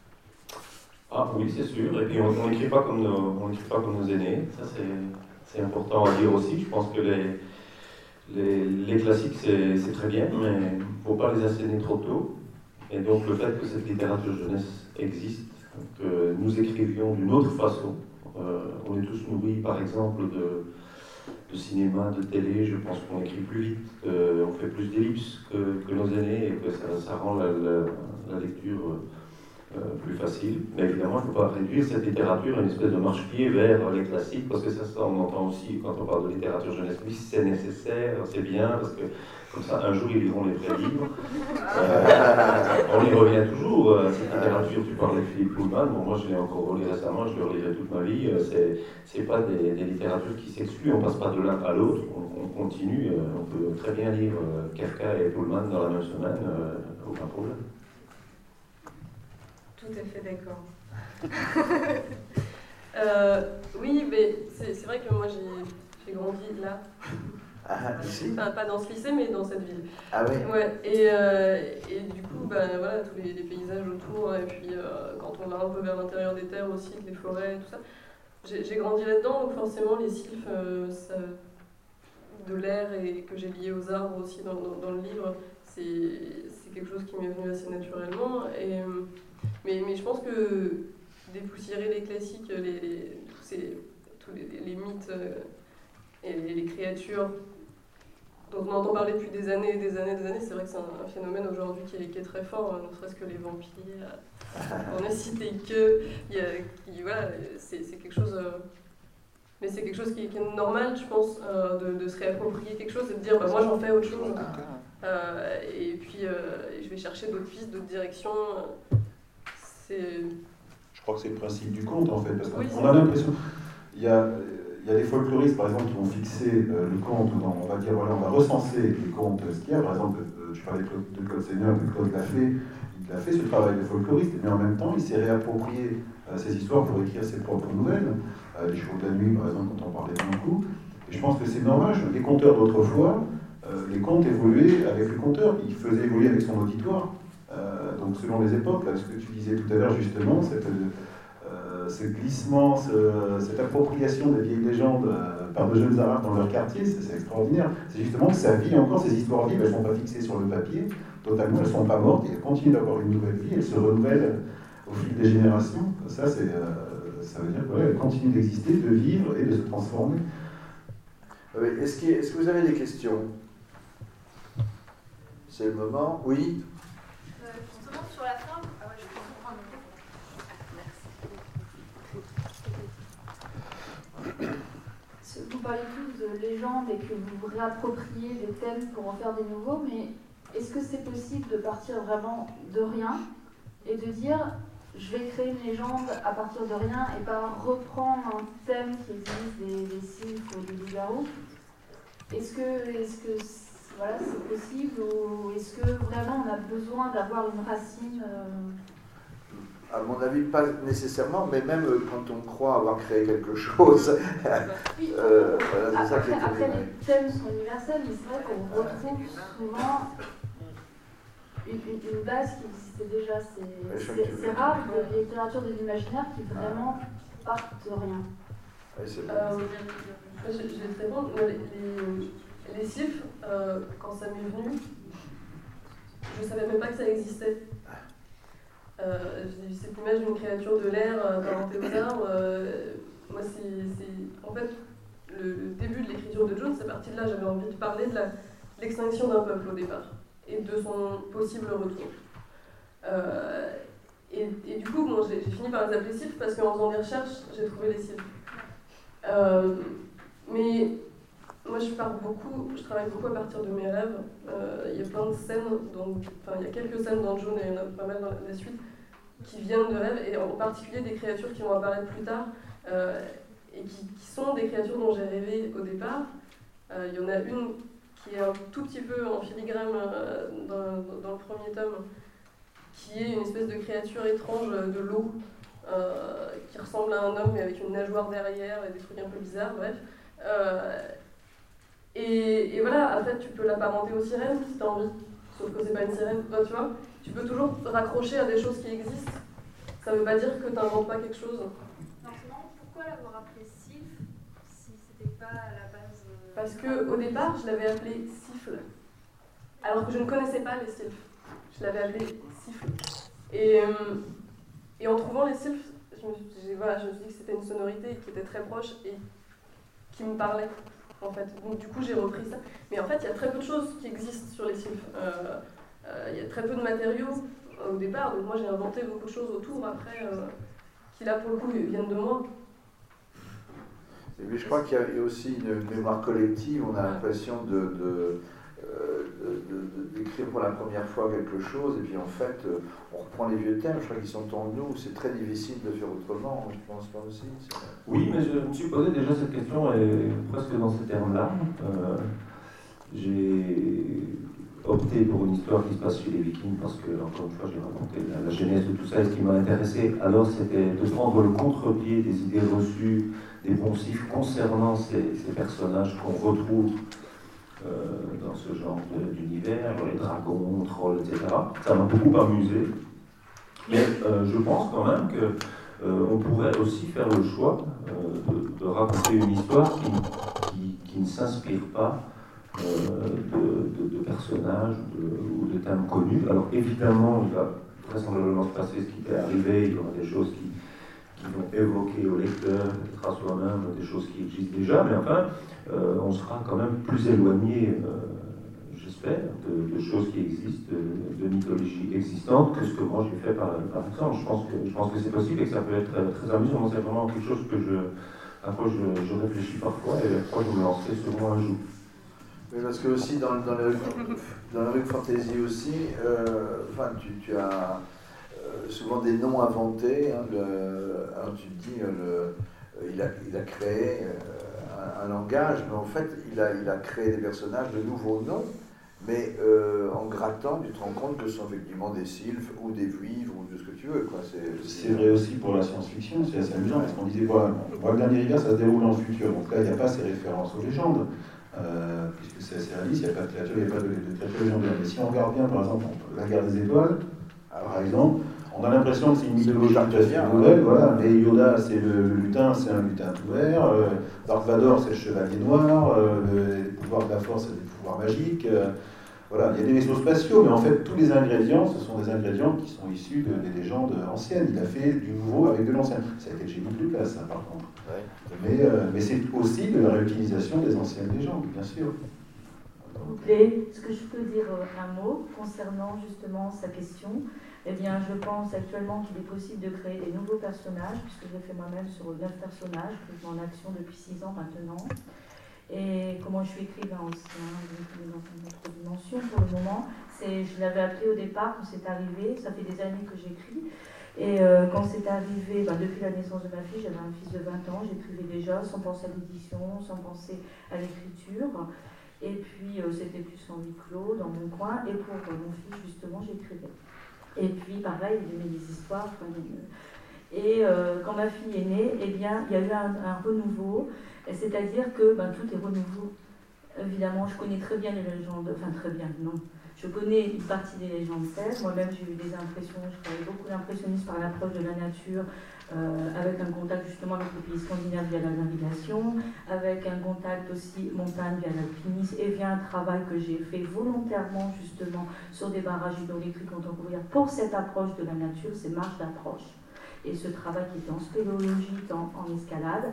S4: Ah oui, c'est sûr. Et puis on n'écrit pas comme nos, on n'écrit pas comme nos aînés. Ça, c'est important à dire aussi. Je pense que les Les, les classiques, c'est très bien, mais il ne faut pas les asséner trop tôt. Et donc le fait que cette littérature jeunesse existe, que nous écrivions d'une autre façon, euh, on est tous nourris par exemple de, de cinéma, de télé, je pense qu'on écrit plus vite, euh, on fait plus d'ellipses que, que nos aînés, et que ça, ça rend la, la, la lecture euh, plus facile. Mais évidemment, il ne faut pas réduire cette littérature à une espèce de marche-pied vers les classiques, parce que ça, ça, on entend aussi quand on parle de littérature jeunesse. Oui, c'est nécessaire, c'est bien, parce que comme ça, un jour, ils liront les vrais livres. Euh, on y revient toujours. Cette littérature, tu parlais de Philippe Pullman, bon, moi je l'ai encore relu récemment, je le relirai toute ma vie. C'est pas des, des littératures qui s'excluent, on passe pas de l'un à l'autre, on, on continue. On peut très bien lire Kafka et Pullman dans la même semaine, euh, aucun problème.
S5: Tout à fait d'accord. euh, oui, mais c'est vrai que moi j'ai grandi là.
S1: Ah, ici?
S5: Enfin, pas dans ce lycée, mais dans cette ville.
S1: Ah oui?
S5: Ouais, et, euh, et du coup, bah, voilà, tous les, les paysages autour, et puis euh, quand on va un peu vers l'intérieur des terres aussi, les forêts, tout ça. J'ai grandi là-dedans, donc forcément les sylphes euh, ça, de l'air et que j'ai lié aux arbres aussi dans, dans, dans le livre, c'est quelque chose qui m'est venu assez naturellement. Et, mais, mais je pense que dépoussiérer les classiques, les, les, tous, ces, tous les, les mythes euh, et les, les créatures dont on entend parler depuis des années et des années et des années, c'est vrai que c'est un, un phénomène aujourd'hui qui, qui est très fort, ne serait-ce que les vampires, on a cité que, il y a, qui, voilà, c'est quelque chose, euh, mais c'est quelque chose qui, qui est normal, je pense, euh, de, de se réapproprier quelque chose et de dire, bah, moi j'en fais autre chose, euh, et puis euh, je vais chercher d'autres pistes, d'autres directions, c'est...
S2: Je crois que c'est le principe du conte en fait, parce qu'on
S5: oui,
S2: a l'impression, il y a... Il y a des folkloristes, par exemple, qui ont fixé euh, le conte, dans, on va dire, voilà, on va recenser les contes ce qu'il y a. Par exemple, euh, tu parlais de Claude, de Claude Seigneur, de Claude Lafay, il a fait ce travail de folkloriste, mais en même temps, il s'est réapproprié euh, ces histoires pour écrire ses propres nouvelles. Euh, les Chevaux de la Nuit, par exemple, quand on parlait d'un coup. Et je pense que c'est normal, les conteurs d'autrefois, euh, les contes évoluaient avec le conteur, il faisait évoluer avec son auditoire. Euh, donc selon les époques, là, ce que tu disais tout à l'heure, justement, cette... ce glissement, ce, cette appropriation des vieilles légendes euh, par de jeunes arabes dans leur quartier, c'est extraordinaire. C'est justement que ça vit encore, ces histoires vives, elles ne sont pas fixées sur le papier, totalement, elles ne sont pas mortes, et elles continuent d'avoir une nouvelle vie, elles se renouvellent au fil des générations. Ça, c'est, euh, ça veut dire qu'elles ouais, continuent d'exister, de vivre et de se transformer.
S1: Oui. Est-ce que, est-ce que vous avez des questions? C'est le moment. Oui?
S3: euh, Justement, sur la fin, ah ouais, je vais comprendre. Vous parlez tous de légendes et que vous vous réappropriez des thèmes pour en faire des nouveaux, mais est-ce que c'est possible de partir vraiment de rien et de dire je vais créer une légende à partir de rien et pas reprendre un thème qui existe des, des sylphes ou des loups-garous? Est-ce que est-ce que voilà, c'est possible ou est-ce que vraiment on a besoin d'avoir une racine euh...
S1: À mon avis, pas nécessairement, mais même quand on croit avoir créé quelque chose,
S3: oui,
S1: euh, voilà, c'est ça qui est
S3: après,
S1: terrible.
S3: les thèmes sont universels, mais c'est vrai qu'on retrouve souvent une, une, une base qui existait déjà. C'est rare de la littérature de l'imaginaire qui vraiment partent de rien.
S1: Oui, c'est
S5: Euh, je, je vais te répondre. Les, les, les sylphes, euh, quand ça m'est venu, je ne savais même pas que ça existait. Euh, j'ai vu cette image d'une créature de l'air euh, inventée aux arbres. Euh, moi, c'est. En fait, le, le début de l'écriture de Jones, c'est parti de là. J'avais envie de parler de l'extinction d'un peuple au départ et de son possible retour. Euh, et, et du coup, bon, j'ai fini par les appeler sylphes parce qu'en faisant des recherches, j'ai trouvé les sylphes. Euh, mais moi, je pars beaucoup, je travaille beaucoup à partir de mes rêves. Euh, il y a plein de scènes, dans, enfin, il y a quelques scènes dans Jones et il y en a pas mal dans la suite qui viennent de rêves, et en particulier des créatures qui vont apparaître plus tard euh, et qui, qui sont des créatures dont j'ai rêvé au départ. Euh, il y en a une qui est un tout petit peu en filigrane euh, dans, dans le premier tome, qui est une espèce de créature étrange de l'eau, euh, qui ressemble à un homme mais avec une nageoire derrière et des trucs un peu bizarres, bref. Euh, et, et voilà, après tu peux l'apparenter aux sirènes si tu as envie, sauf que c'est pas une sirène, enfin, tu vois. Tu peux toujours te raccrocher à des choses qui existent. Ça veut pas dire que tu n'inventes pas quelque chose.
S3: Non, pourquoi l'avoir appelé sylphe si c'était pas à la base... Euh...
S5: Parce qu'au départ, je l'avais appelé siffle. Alors que je ne connaissais pas les sylphes. Je l'avais appelé siffle. Et, euh, et en trouvant les sylphes, je me, suis, voilà, je me suis dit que c'était une sonorité qui était très proche et qui me parlait, en fait. Donc du coup, j'ai repris ça. Mais en fait, il y a très peu de choses qui existent sur les sylphes. Euh, euh, il y a très peu de matériaux euh, au départ, donc moi j'ai inventé beaucoup de choses autour après, euh, qui là pour le coup viennent de moi.
S1: Mais je crois qu'il y a aussi une mémoire collective, on a l'impression de, de, de, de, d'écrire pour la première fois quelque chose, et puis en fait, on reprend les vieux thèmes, je crois qu'ils sont en nous, c'est très difficile de faire autrement, je pense pas aussi.
S4: Oui, mais je me suis posé déjà cette question, et presque dans ces termes-là. Euh, j'ai opté pour une histoire qui se passe chez les Vikings, parce que, encore une fois, j'ai raconté la, la genèse de tout ça, et ce qui m'a intéressé, alors, c'était de prendre le contre-pied des idées reçues, des poncifs concernant ces, ces personnages qu'on retrouve euh, dans ce genre d'univers, les dragons, trolls, et cetera. Ça m'a beaucoup amusé. Mais euh, je pense quand même qu'on euh, pourrait aussi faire le choix euh, de, de raconter une histoire qui, qui, qui ne s'inspire pas euh, de, de, de personnages de, ou de thèmes connus. Alors évidemment, il va vraisemblablement se passer ce qui est arrivé, il y aura des choses qui qui vont évoquer au lecteur, peut-être à soi-même, des choses qui existent déjà, mais enfin, euh, on sera quand même plus éloigné, euh, j'espère, de, de choses qui existent, de, de mythologie existante, que ce que moi j'ai fait par, par exemple. Je pense que, je pense que c'est possible et que ça peut être très, très amusant. Moi, c'est vraiment quelque chose que je, à quoi je, je réfléchis parfois et à quoi je me lancerai sûrement un jour.
S1: Oui, parce que aussi dans, dans les dans les rues fantasy aussi, euh, enfin, tu, tu as souvent des noms inventés, hein, le, alors tu te dis, le, il, a, il a créé euh, un, un langage, mais en fait il a, il a créé des personnages de nouveaux noms, mais euh, en grattant tu te rends compte que ce sont effectivement des sylphes ou des vivres ou de ce que tu veux.
S2: C'est vrai aussi pour la science-fiction, c'est assez amusant parce qu'on disait, voilà, bon, le dernier hiver ça se déroule dans le futur, donc là il n'y a pas ces références aux légendes. Euh, puisque c'est assez réaliste, il n'y a pas de créature, il n'y a pas de, de créature légendaire. Mais si on regarde bien, par exemple, la guerre des étoiles, par exemple, on a l'impression que c'est une mythologie tout à fait nouvelle, voilà. Mais Yoda, c'est le, le lutin, c'est un lutin tout vert. Euh, Dark Vador, c'est le chevalier noir. Euh, le, les pouvoirs de la force, c'est des pouvoirs magiques. Euh, voilà, il y a des vaisseaux spatiaux, mais en fait, tous les ingrédients, ce sont des ingrédients qui sont issus de, des légendes anciennes. Il a fait du nouveau avec de l'ancien. Ça a été chez George Lucas, ça, par contre. Ouais. Mais, euh, mais c'est aussi de la réutilisation des anciennes légendes, bien sûr.
S6: Est-ce que je peux dire un mot concernant justement sa question? Eh bien, je pense actuellement qu'il est possible de créer des nouveaux personnages, puisque je l'ai fait moi-même sur neuf personnages, que je mets en action depuis six ans maintenant. Et comment je suis écrivain aussi, hein, donc dans une autre dimension pour le moment. Je l'avais appelé au départ quand c'est arrivé, ça fait des années que j'écris. Et euh, quand c'est arrivé, ben, depuis la naissance de ma fille, j'avais un fils de vingt ans, j'écrivais déjà sans penser à l'édition, sans penser à l'écriture. Et puis euh, c'était plus en huis clos, dans mon coin, et pour euh, mon fils justement, j'écrivais. Et puis pareil, il aimait des histoires. Enfin, et euh, quand ma fille est née, eh bien, il y a eu un, un renouveau, c'est-à-dire que ben, tout est renouveau. Évidemment, je connais très bien les légendes, enfin très bien, non. Je Je connais une partie des légendes celtes. Moi-même, j'ai eu des impressions. Je travaille beaucoup d'impressionnistes par l'approche de la nature, euh, avec un contact justement avec les pays scandinaves via la navigation, avec un contact aussi montagne via l'alpinisme, et via un travail que j'ai fait volontairement justement sur des barrages hydroélectriques en tant qu'ouvrière pour cette approche de la nature, ces marches d'approche. Et ce travail qui était en spéléologie, en, en escalade.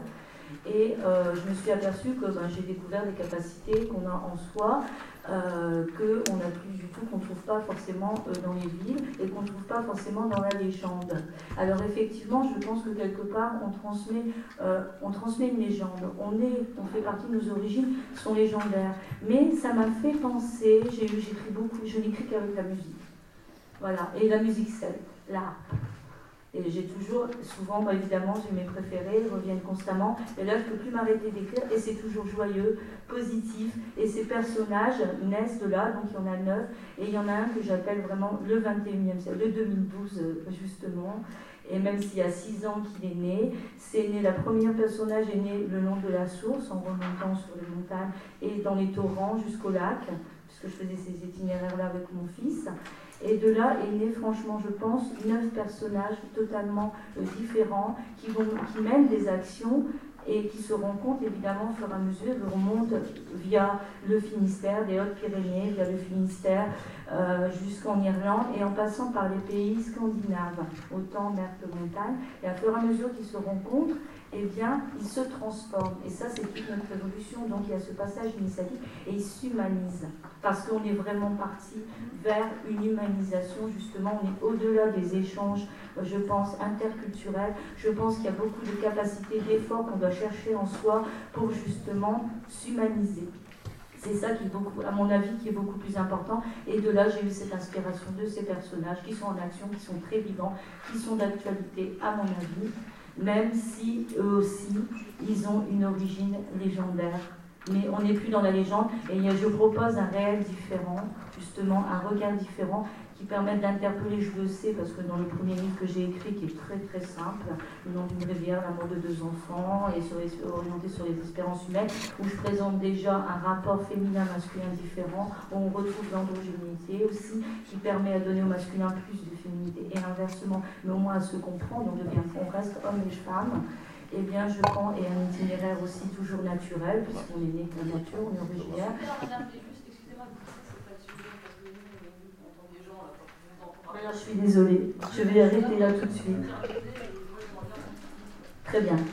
S6: Et euh, je me suis aperçue que ben, j'ai découvert des capacités qu'on a en soi, euh, qu'on n'a plus du tout, qu'on ne trouve pas forcément euh, dans les villes et qu'on ne trouve pas forcément dans la légende. Alors effectivement, je pense que quelque part, on transmet, euh, on transmet une légende. On, est, on fait partie de nos origines, sont légendaires. Mais ça m'a fait penser, j'ai écrit beaucoup, je n'écris qu'avec la musique. Voilà, et la musique celte, l'art. Et j'ai toujours, souvent, bah évidemment, j'ai mes préférés, ils reviennent constamment. Et là, je ne peux plus m'arrêter d'écrire. Et c'est toujours joyeux, positif. Et ces personnages naissent de là, donc il y en a neuf. Et il y en a un que j'appelle vraiment le vingt et unième siècle, le deux mille douze, justement. Et même s'il y a six ans qu'il est né, c'est né, la première personnage est né le long de la source, en remontant sur les montagnes et dans les torrents jusqu'au lac, puisque je faisais ces itinéraires-là avec mon fils. Et de là est né, franchement, je pense, neuf personnages totalement euh, différents qui, vont, qui mènent des actions et qui se rencontrent évidemment au fur et à mesure. Ils remontent via le Finistère, des Hautes-Pyrénées, via le Finistère, euh, jusqu'en Irlande et en passant par les pays scandinaves, autant mer que montagne. Et à fur et à mesure qu'ils se rencontrent, eh bien, ils se transforment. Et ça, c'est toute notre évolution. Donc, il y a ce passage initiatique et ils s'humanisent. Parce qu'on est vraiment parti vers une humanisation, justement. On est au-delà des échanges, je pense, interculturels. Je pense qu'il y a beaucoup de capacités, d'efforts qu'on doit chercher en soi pour, justement, s'humaniser. C'est ça qui est beaucoup, à mon avis, qui est beaucoup plus important. Et de là, j'ai eu cette inspiration de ces personnages qui sont en action, qui sont très vivants, qui sont d'actualité, à mon avis, même si eux aussi, ils ont une origine légendaire. Mais on n'est plus dans la légende, et je propose un réel différent, justement, un regard différent, qui permettent d'interpeller, je le sais, parce que dans le premier livre que j'ai écrit, qui est très très simple, Le nom d'une rivière, l'amour de deux enfants, et sur les, orienté sur les espérances humaines, où je présente déjà un rapport féminin-masculin différent, où on retrouve l'androgénité aussi, qui permet à donner au masculin plus de féminité, et inversement, mais au moins à se comprendre, on devient, on reste homme et femme. Eh bien, je prends, et un itinéraire aussi toujours naturel, puisqu'on est né de la nature, on est originaire. Alors, je suis désolée, je vais arrêter là tout de suite. Très bien.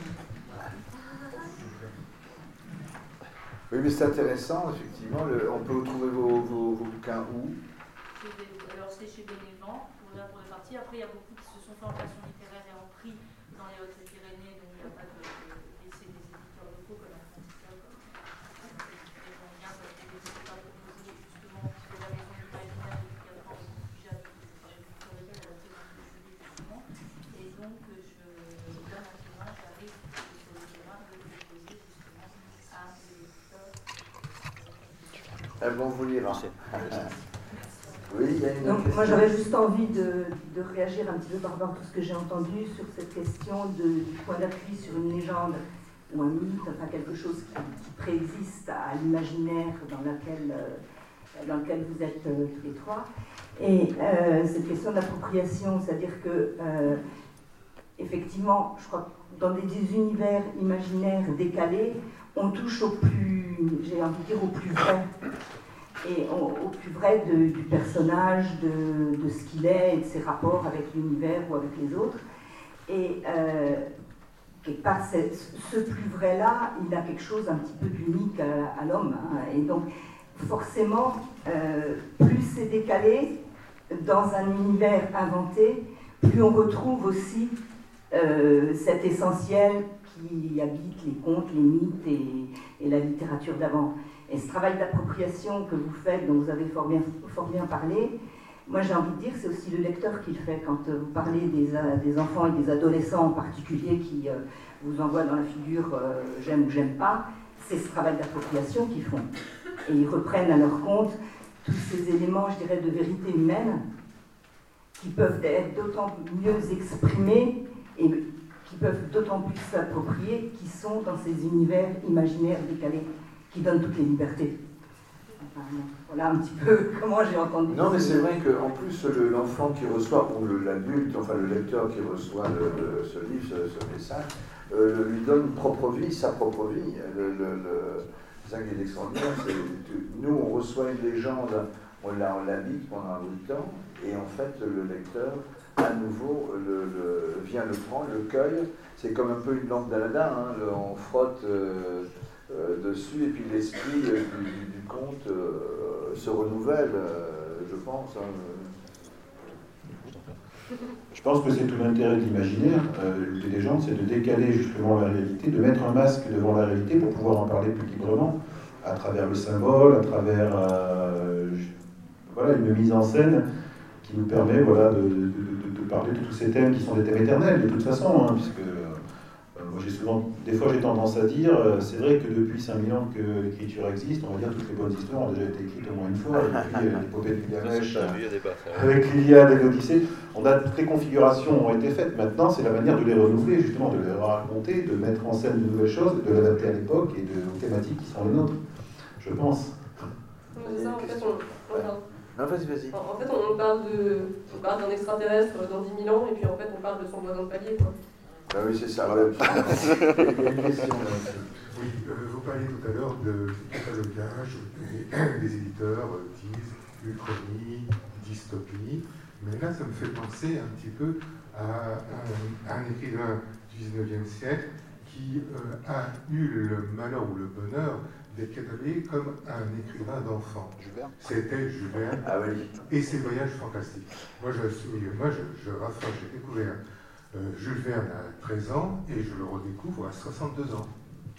S1: Oui, mais c'est intéressant, effectivement. Le, on peut trouver vos, vos, vos bouquins où?
S7: Alors, c'est chez Bénévent, pour la première partie. Après, il y a beaucoup qui se sont fait en version littéraire et en prix dans les Hautes-Pyrénées, donc il n'y a pas de laisser des éditeurs locaux comme un Francisca, comme les gens bien, parce que les éditeurs proposés justement sur la maison de l'imaginaire depuis quatre ans, c'est un sujet sur lequel elle a fait un justement. Et donc, je, là maintenant, j'arrive sur le terrain de proposer justement à des éditeurs.
S1: Elles vont vous lire. Oui, il y a une
S8: Donc,
S1: question.
S8: moi, j'avais juste envie de, de réagir un petit peu par rapport à tout ce que j'ai entendu sur cette question de, du point d'appui sur une légende ou un mythe, enfin quelque chose qui, qui préexiste à l'imaginaire dans, laquelle, euh, dans lequel vous êtes euh, tous les trois. Et euh, cette question d'appropriation, c'est-à-dire que, euh, effectivement, je crois que dans des univers imaginaires décalés, on touche au plus, j'ai envie de dire, au plus vrai. Et au, au plus vrai de, du personnage, de, de ce qu'il est et de ses rapports avec l'univers ou avec les autres. Et euh, quelque part, ce plus vrai-là, il a quelque chose un petit peu d'unique à, à l'homme. Hein. Et donc, forcément, euh, plus c'est décalé dans un univers inventé, plus on retrouve aussi euh, cet essentiel qui habite les contes, les mythes et, et la littérature d'avant. Et ce travail d'appropriation que vous faites, dont vous avez fort bien, fort bien parlé, moi j'ai envie de dire que c'est aussi le lecteur qui le fait. Quand vous parlez des, des enfants et des adolescents en particulier qui euh, vous envoient dans la figure euh, « j'aime » ou « j'aime pas », c'est ce travail d'appropriation qu'ils font. Et ils reprennent à leur compte tous ces éléments, je dirais, de vérité humaine qui peuvent être d'autant mieux exprimés et qui peuvent d'autant plus s'approprier, qui sont dans ces univers imaginaires décalés, qui donnent toutes les libertés. Enfin, voilà un petit peu comment j'ai entendu.
S1: Non, mais c'est vrai qu'en plus, le- l'enfant qui reçoit, ou le- l'adulte, enfin le lecteur qui reçoit le, le- ce livre, ce, ce message, euh, lui donne une propre vie, sa propre vie. Le, le, le, c'est ça qui est extraordinaire. C'est, nous, on reçoit une légende, on, la, on l'habite pendant un bout de temps, et en fait, le lecteur, à nouveau, le, le, vient le prendre, le cueille. C'est comme un peu une lampe d'Aladin, hein, le, on frotte euh, euh, dessus, et puis l'esprit euh, du, du conte euh, se renouvelle, euh, je pense. Hein.
S2: Je pense que c'est tout l'intérêt de l'imaginaire, euh, des légendes, c'est de décaler justement la réalité, de mettre un masque devant la réalité pour pouvoir en parler plus librement, à travers le symbole, à travers euh, voilà, une mise en scène qui nous permet voilà, de, de, de, de parler de tous ces thèmes qui sont des thèmes éternels de toute façon, hein, puisque euh, moi j'ai souvent, des fois j'ai tendance à dire, euh, c'est vrai que depuis cinq mille ans que l'écriture existe, on va dire toutes les bonnes histoires ont déjà été écrites au moins une fois, depuis euh, l'épopée de Gilgamesh, avec l'Iliade et l'Odyssée, on a, toutes les configurations ont été faites. Maintenant, c'est la manière de les renouveler, justement, de les raconter, de mettre en scène de nouvelles choses, de l'adapter à l'époque et de, aux thématiques qui sont les nôtres, je pense.
S5: C'est ça, en fait, on, on parle.
S1: Non, vas-y, vas-y.
S5: En, en fait, on parle de, on parle d'un extraterrestre dans dix mille ans, et puis en fait, on parle de son voisin de palier, quoi.
S1: Ah oui, c'est ça. Ouais. Il y a une question là.
S9: Oui, euh, vous parliez tout à l'heure de catalogage des, des éditeurs, euh, disent uchronie, dystopie, mais là ça me fait penser un petit peu à un, un écrivain du dix-neuvième siècle qui euh, a eu le malheur ou le bonheur d'être catalogué comme un écrivain d'enfant. C'était Jules Verne
S1: Ah oui.
S9: et ses voyages fantastiques. Moi, je, moi, je, je rafraîchis, j'ai découvert euh, Jules Verne à treize ans et je le redécouvre à soixante-deux ans.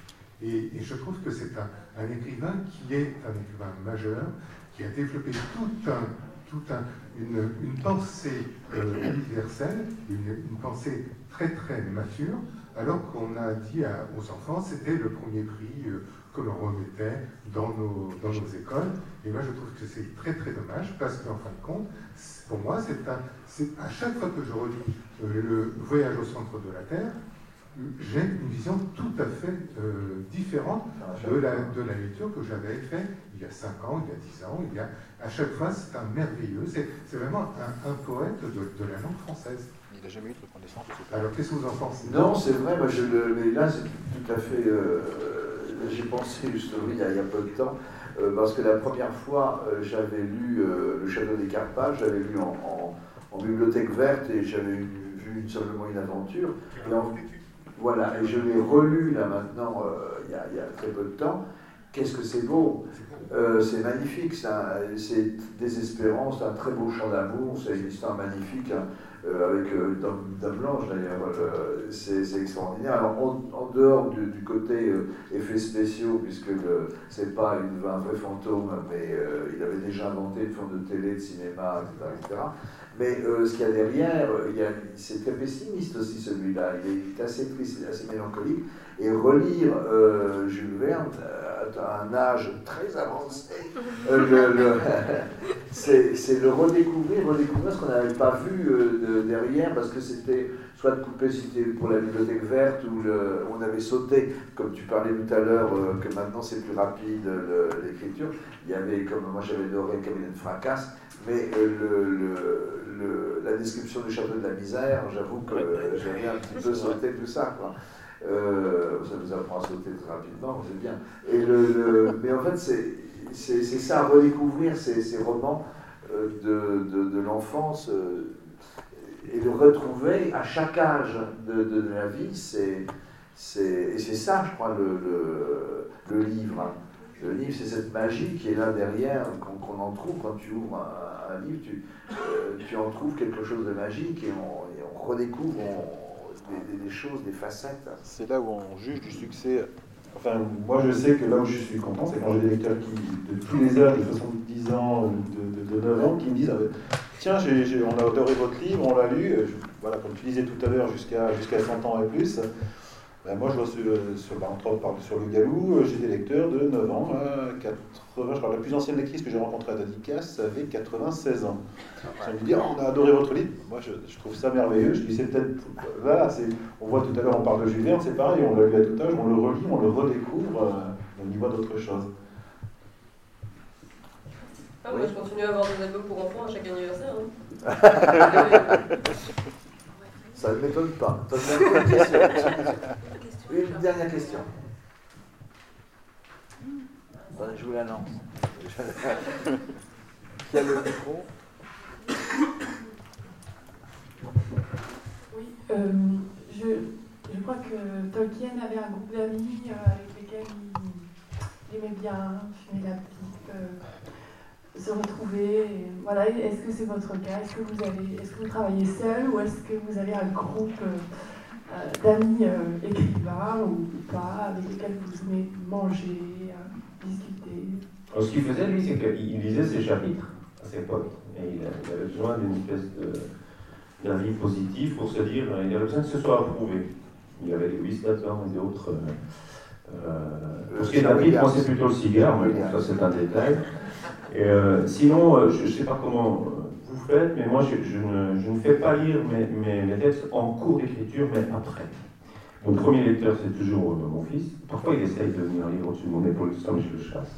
S9: Et, et je trouve que c'est un, un écrivain qui est un écrivain majeur, qui a développé tout un, tout un, une, une pensée euh, universelle, une, une pensée très très mature, alors qu'on a dit à, aux enfants c'était le premier prix euh, que l'on remettait dans nos, dans nos écoles. Et moi je trouve que c'est très très dommage parce qu'en fin de compte, pour moi, c'est un, c'est, à chaque fois que je relis euh, le Voyage au centre de la Terre, j'ai une vision tout à fait euh, différente de la, de la lecture que j'avais faite il y a cinq ans, il y a dix ans. Il y a, à chaque fois, c'est un merveilleux, c'est, c'est vraiment un, un poète de, de la langue française.
S2: Il n'a jamais eu de reconnaissance.
S9: Alors, qu'est-ce que vous en pensez?
S1: Non, c'est vrai, moi, je le, mais là, c'est tout à fait... Euh, j'ai pensé justement il y, a, il y a peu de temps, euh, parce que la première fois, euh, j'avais lu euh, Le Château des Carpates, j'avais lu en, en, en bibliothèque verte et j'avais vu simplement une aventure. Et en, voilà, et je l'ai relu là maintenant, euh, il, y a, il y a très peu de temps. Qu'est-ce que c'est beau, euh, c'est magnifique, c'est, un, c'est désespérant, c'est un très beau chant d'amour, c'est une histoire magnifique, hein, euh, avec euh, Dame, Dame Blanche d'ailleurs, euh, c'est, c'est extraordinaire. Alors en, en dehors du, du côté euh, effets spéciaux, puisque le, c'est pas une, un vrai fantôme, mais euh, il avait déjà inventé une forme de télé, de cinéma, et cetera, et cetera. Mais euh, ce qu'il y a derrière, il y a, c'est très pessimiste aussi celui-là, il est, il est assez triste, il est assez mélancolique. Et relire euh, Jules Verne à un âge très avancé, euh, le, le, c'est, c'est le redécouvrir, redécouvrir ce qu'on n'avait pas vu euh, de, derrière, parce que c'était soit de couper, c'était pour la bibliothèque verte, où le, on avait sauté, comme tu parlais tout à l'heure, euh, que maintenant c'est plus rapide le, l'écriture. Il y avait, comme moi j'avais adoré Cabinet de Fracasse, mais euh, le, le, le, la description du château de la misère, j'avoue que euh, j'avais un petit peu sauté tout ça, quoi. Euh, ça nous apprend à sauter très rapidement, c'est bien. Et le, le, mais en fait, c'est, c'est, c'est ça, redécouvrir ces, ces romans euh, de, de, de l'enfance euh, et le retrouver à chaque âge de, de, de la vie, c'est, c'est, et c'est ça, je crois, le, le, le livre. Hein. Le livre, c'est cette magie qui est là derrière, qu'on, qu'on en trouve quand tu ouvres un, un livre, tu, euh, tu en trouves quelque chose de magique et on, et on redécouvre. On, Des, des, des choses, des facettes.
S2: C'est là où on juge du succès. Enfin, moi je sais que là où je suis content, c'est quand j'ai des lecteurs qui, de tous les âges, de soixante-dix ans, de, de, de neuf ans, qui me disent ah, tiens, j'ai, j'ai, on a adoré votre livre, on l'a lu. Je, voilà, comme tu disais tout à l'heure, jusqu'à, jusqu'à cent ans et plus. Ben moi, je vois sur, sur, entre autres, sur le Galou, j'ai des lecteurs de neuf ans, euh, quatre-vingts. Je crois, la plus ancienne lectrice que j'ai rencontrée à Dédicace avait quatre-vingt-seize ans. Ça me dit, oh, on a adoré votre livre. Moi, je, je trouve ça merveilleux. Je dis, c'est peut-être. Voilà, c'est, on voit tout à l'heure, on parle de Jules Verne, c'est pareil, on l'a lu à tout âge, on le relit, on le redécouvre, euh, on y voit d'autres choses.
S5: Ah, moi, je continue à avoir des albums pour enfants à chaque anniversaire. Hein.
S1: Ça ne m'étonne pas. Une, question. Une dernière question. Attendez, je vous l'annonce. Qui a le micro?
S10: Oui, euh, je, je crois que Tolkien avait un groupe d'amis euh, avec lesquels il, il aimait bien fumer la pipe, euh, se retrouver. Et, voilà, est-ce que c'est votre cas? Est-ce que vous avez, est-ce que vous travaillez seul ou est-ce que vous avez un groupe euh, euh, d'amis euh, écrivains ou pas, avec lesquels vous aimez manger, euh, discuter?
S4: Alors, ce qu'il faisait, lui, c'est qu'il lisait ses chapitres à cette époque. Et il avait besoin d'une espèce de, d'avis positif pour se dire, il avait besoin que ce soit approuvé. Il y avait des whist là-dedans et d'autres. Euh, euh, pour ce qui est d'avis, moi, c'est plutôt le cigare, mais bon, ça, c'est un détail. Et, euh, sinon, euh, je ne sais pas comment vous faites, mais moi, je, je, ne, je ne fais pas lire mes, mes, mes textes en cours d'écriture, mais après. Mon premier lecteur, c'est toujours euh, mon fils. Parfois, il essaye de venir lire au-dessus de mon épaule, comme je le chasse.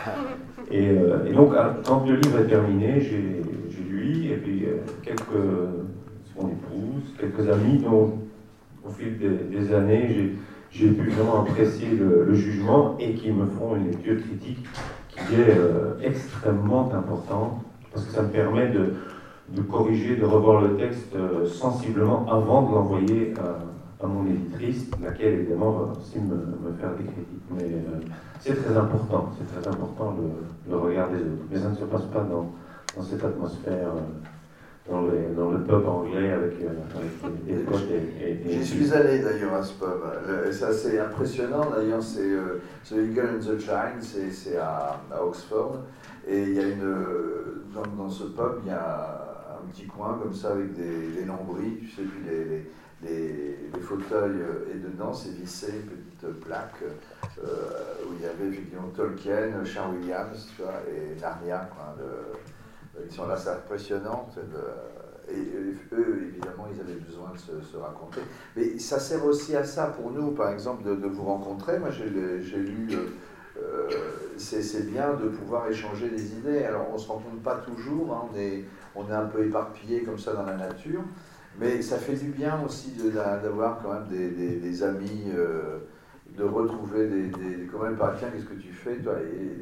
S4: Et, euh, et donc, quand le livre est terminé, j'ai, j'ai lu, et puis euh, quelques, mon épouse, quelques amis, dont au fil des, des années, j'ai, j'ai pu vraiment apprécier le, le jugement et qui me font une lecture critique qui est euh, extrêmement importante, parce que ça me permet de, de corriger, de revoir le texte euh, sensiblement avant de l'envoyer à, à mon éditrice, laquelle évidemment va aussi me, me faire des critiques. Mais euh, c'est très important, c'est très important le, le regard des autres. Mais ça ne se passe pas dans, dans cette atmosphère, euh, dans, les, dans le pub anglais avec, euh, avec des potes et, et, et
S1: J'y suis allé d'ailleurs à ce pub. C'est assez impressionnant d'ailleurs, c'est euh, The Eagle and the Giant, c'est, c'est à, à Oxford. Et il y a une, dans, dans ce pub, il y a un petit coin comme ça avec des, des lambris, tu sais, puis les, les Les, les fauteuils, et dedans c'est vissé une petite plaque euh, où il y avait effectivement Tolkien, Charles Williams, tu vois, et Narnia, quoi, de, ils sont là, c'est impressionnant. De, et, et eux, évidemment, ils avaient besoin de se, se raconter. Mais ça sert aussi à ça pour nous, par exemple, de, de vous rencontrer. Moi, j'ai, j'ai lu, euh, c'est, c'est bien de pouvoir échanger des idées. Alors, on ne se rencontre pas toujours, hein, on, est, on est un peu éparpillés comme ça dans la nature. Mais ça fait du bien aussi de, d'avoir quand même des, des, des amis, euh, de retrouver des, des... quand même, tiens, qu'est-ce que tu fais toi, et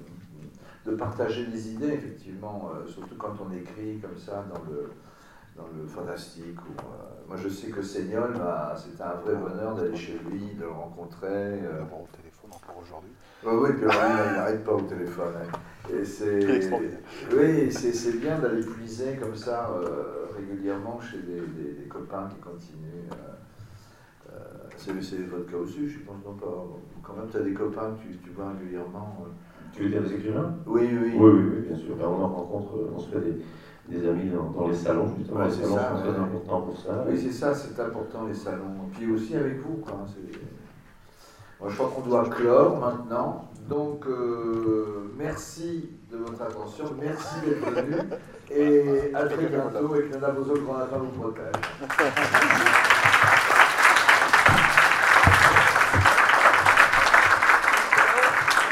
S1: de, de partager des idées, effectivement, euh, surtout quand on écrit comme ça dans le, dans le fantastique. Ou, euh, moi, je sais que Seignol, bah, c'était un vrai bonheur d'aller chez lui, de le rencontrer. Euh...
S11: D'abord au téléphone, encore aujourd'hui.
S1: Oui, oui, puis alors, il n'arrête pas au téléphone. Hein. Et c'est, oui, c'est, c'est bien d'aller puiser comme ça euh, régulièrement chez des, des, des copains qui continuent. Euh, euh, c'est, c'est votre cas aussi, je pense. Non, pas, quand même, tu as des copains que tu, tu vois régulièrement. Euh.
S4: Tu veux dire des écrivains?
S1: Oui, oui.
S4: Oui, oui, oui, bien sûr. Ben, on en rencontre, on se fait des, des amis dans, dans les salons, justement.
S1: Ouais,
S4: les
S1: c'est
S4: salons
S1: ça,
S4: sont
S1: ouais.
S4: très importants pour ça.
S1: Oui, c'est ça, c'est important, les salons. Puis aussi avec vous, quoi. C'est... Bon, je crois qu'on doit clore maintenant. Donc, euh, merci de votre attention, merci d'être venu, et à très bientôt, et que Nana Bozo Grand Lapin vous protège.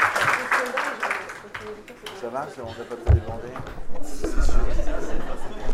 S11: Ça marche, on ne va pas te demander.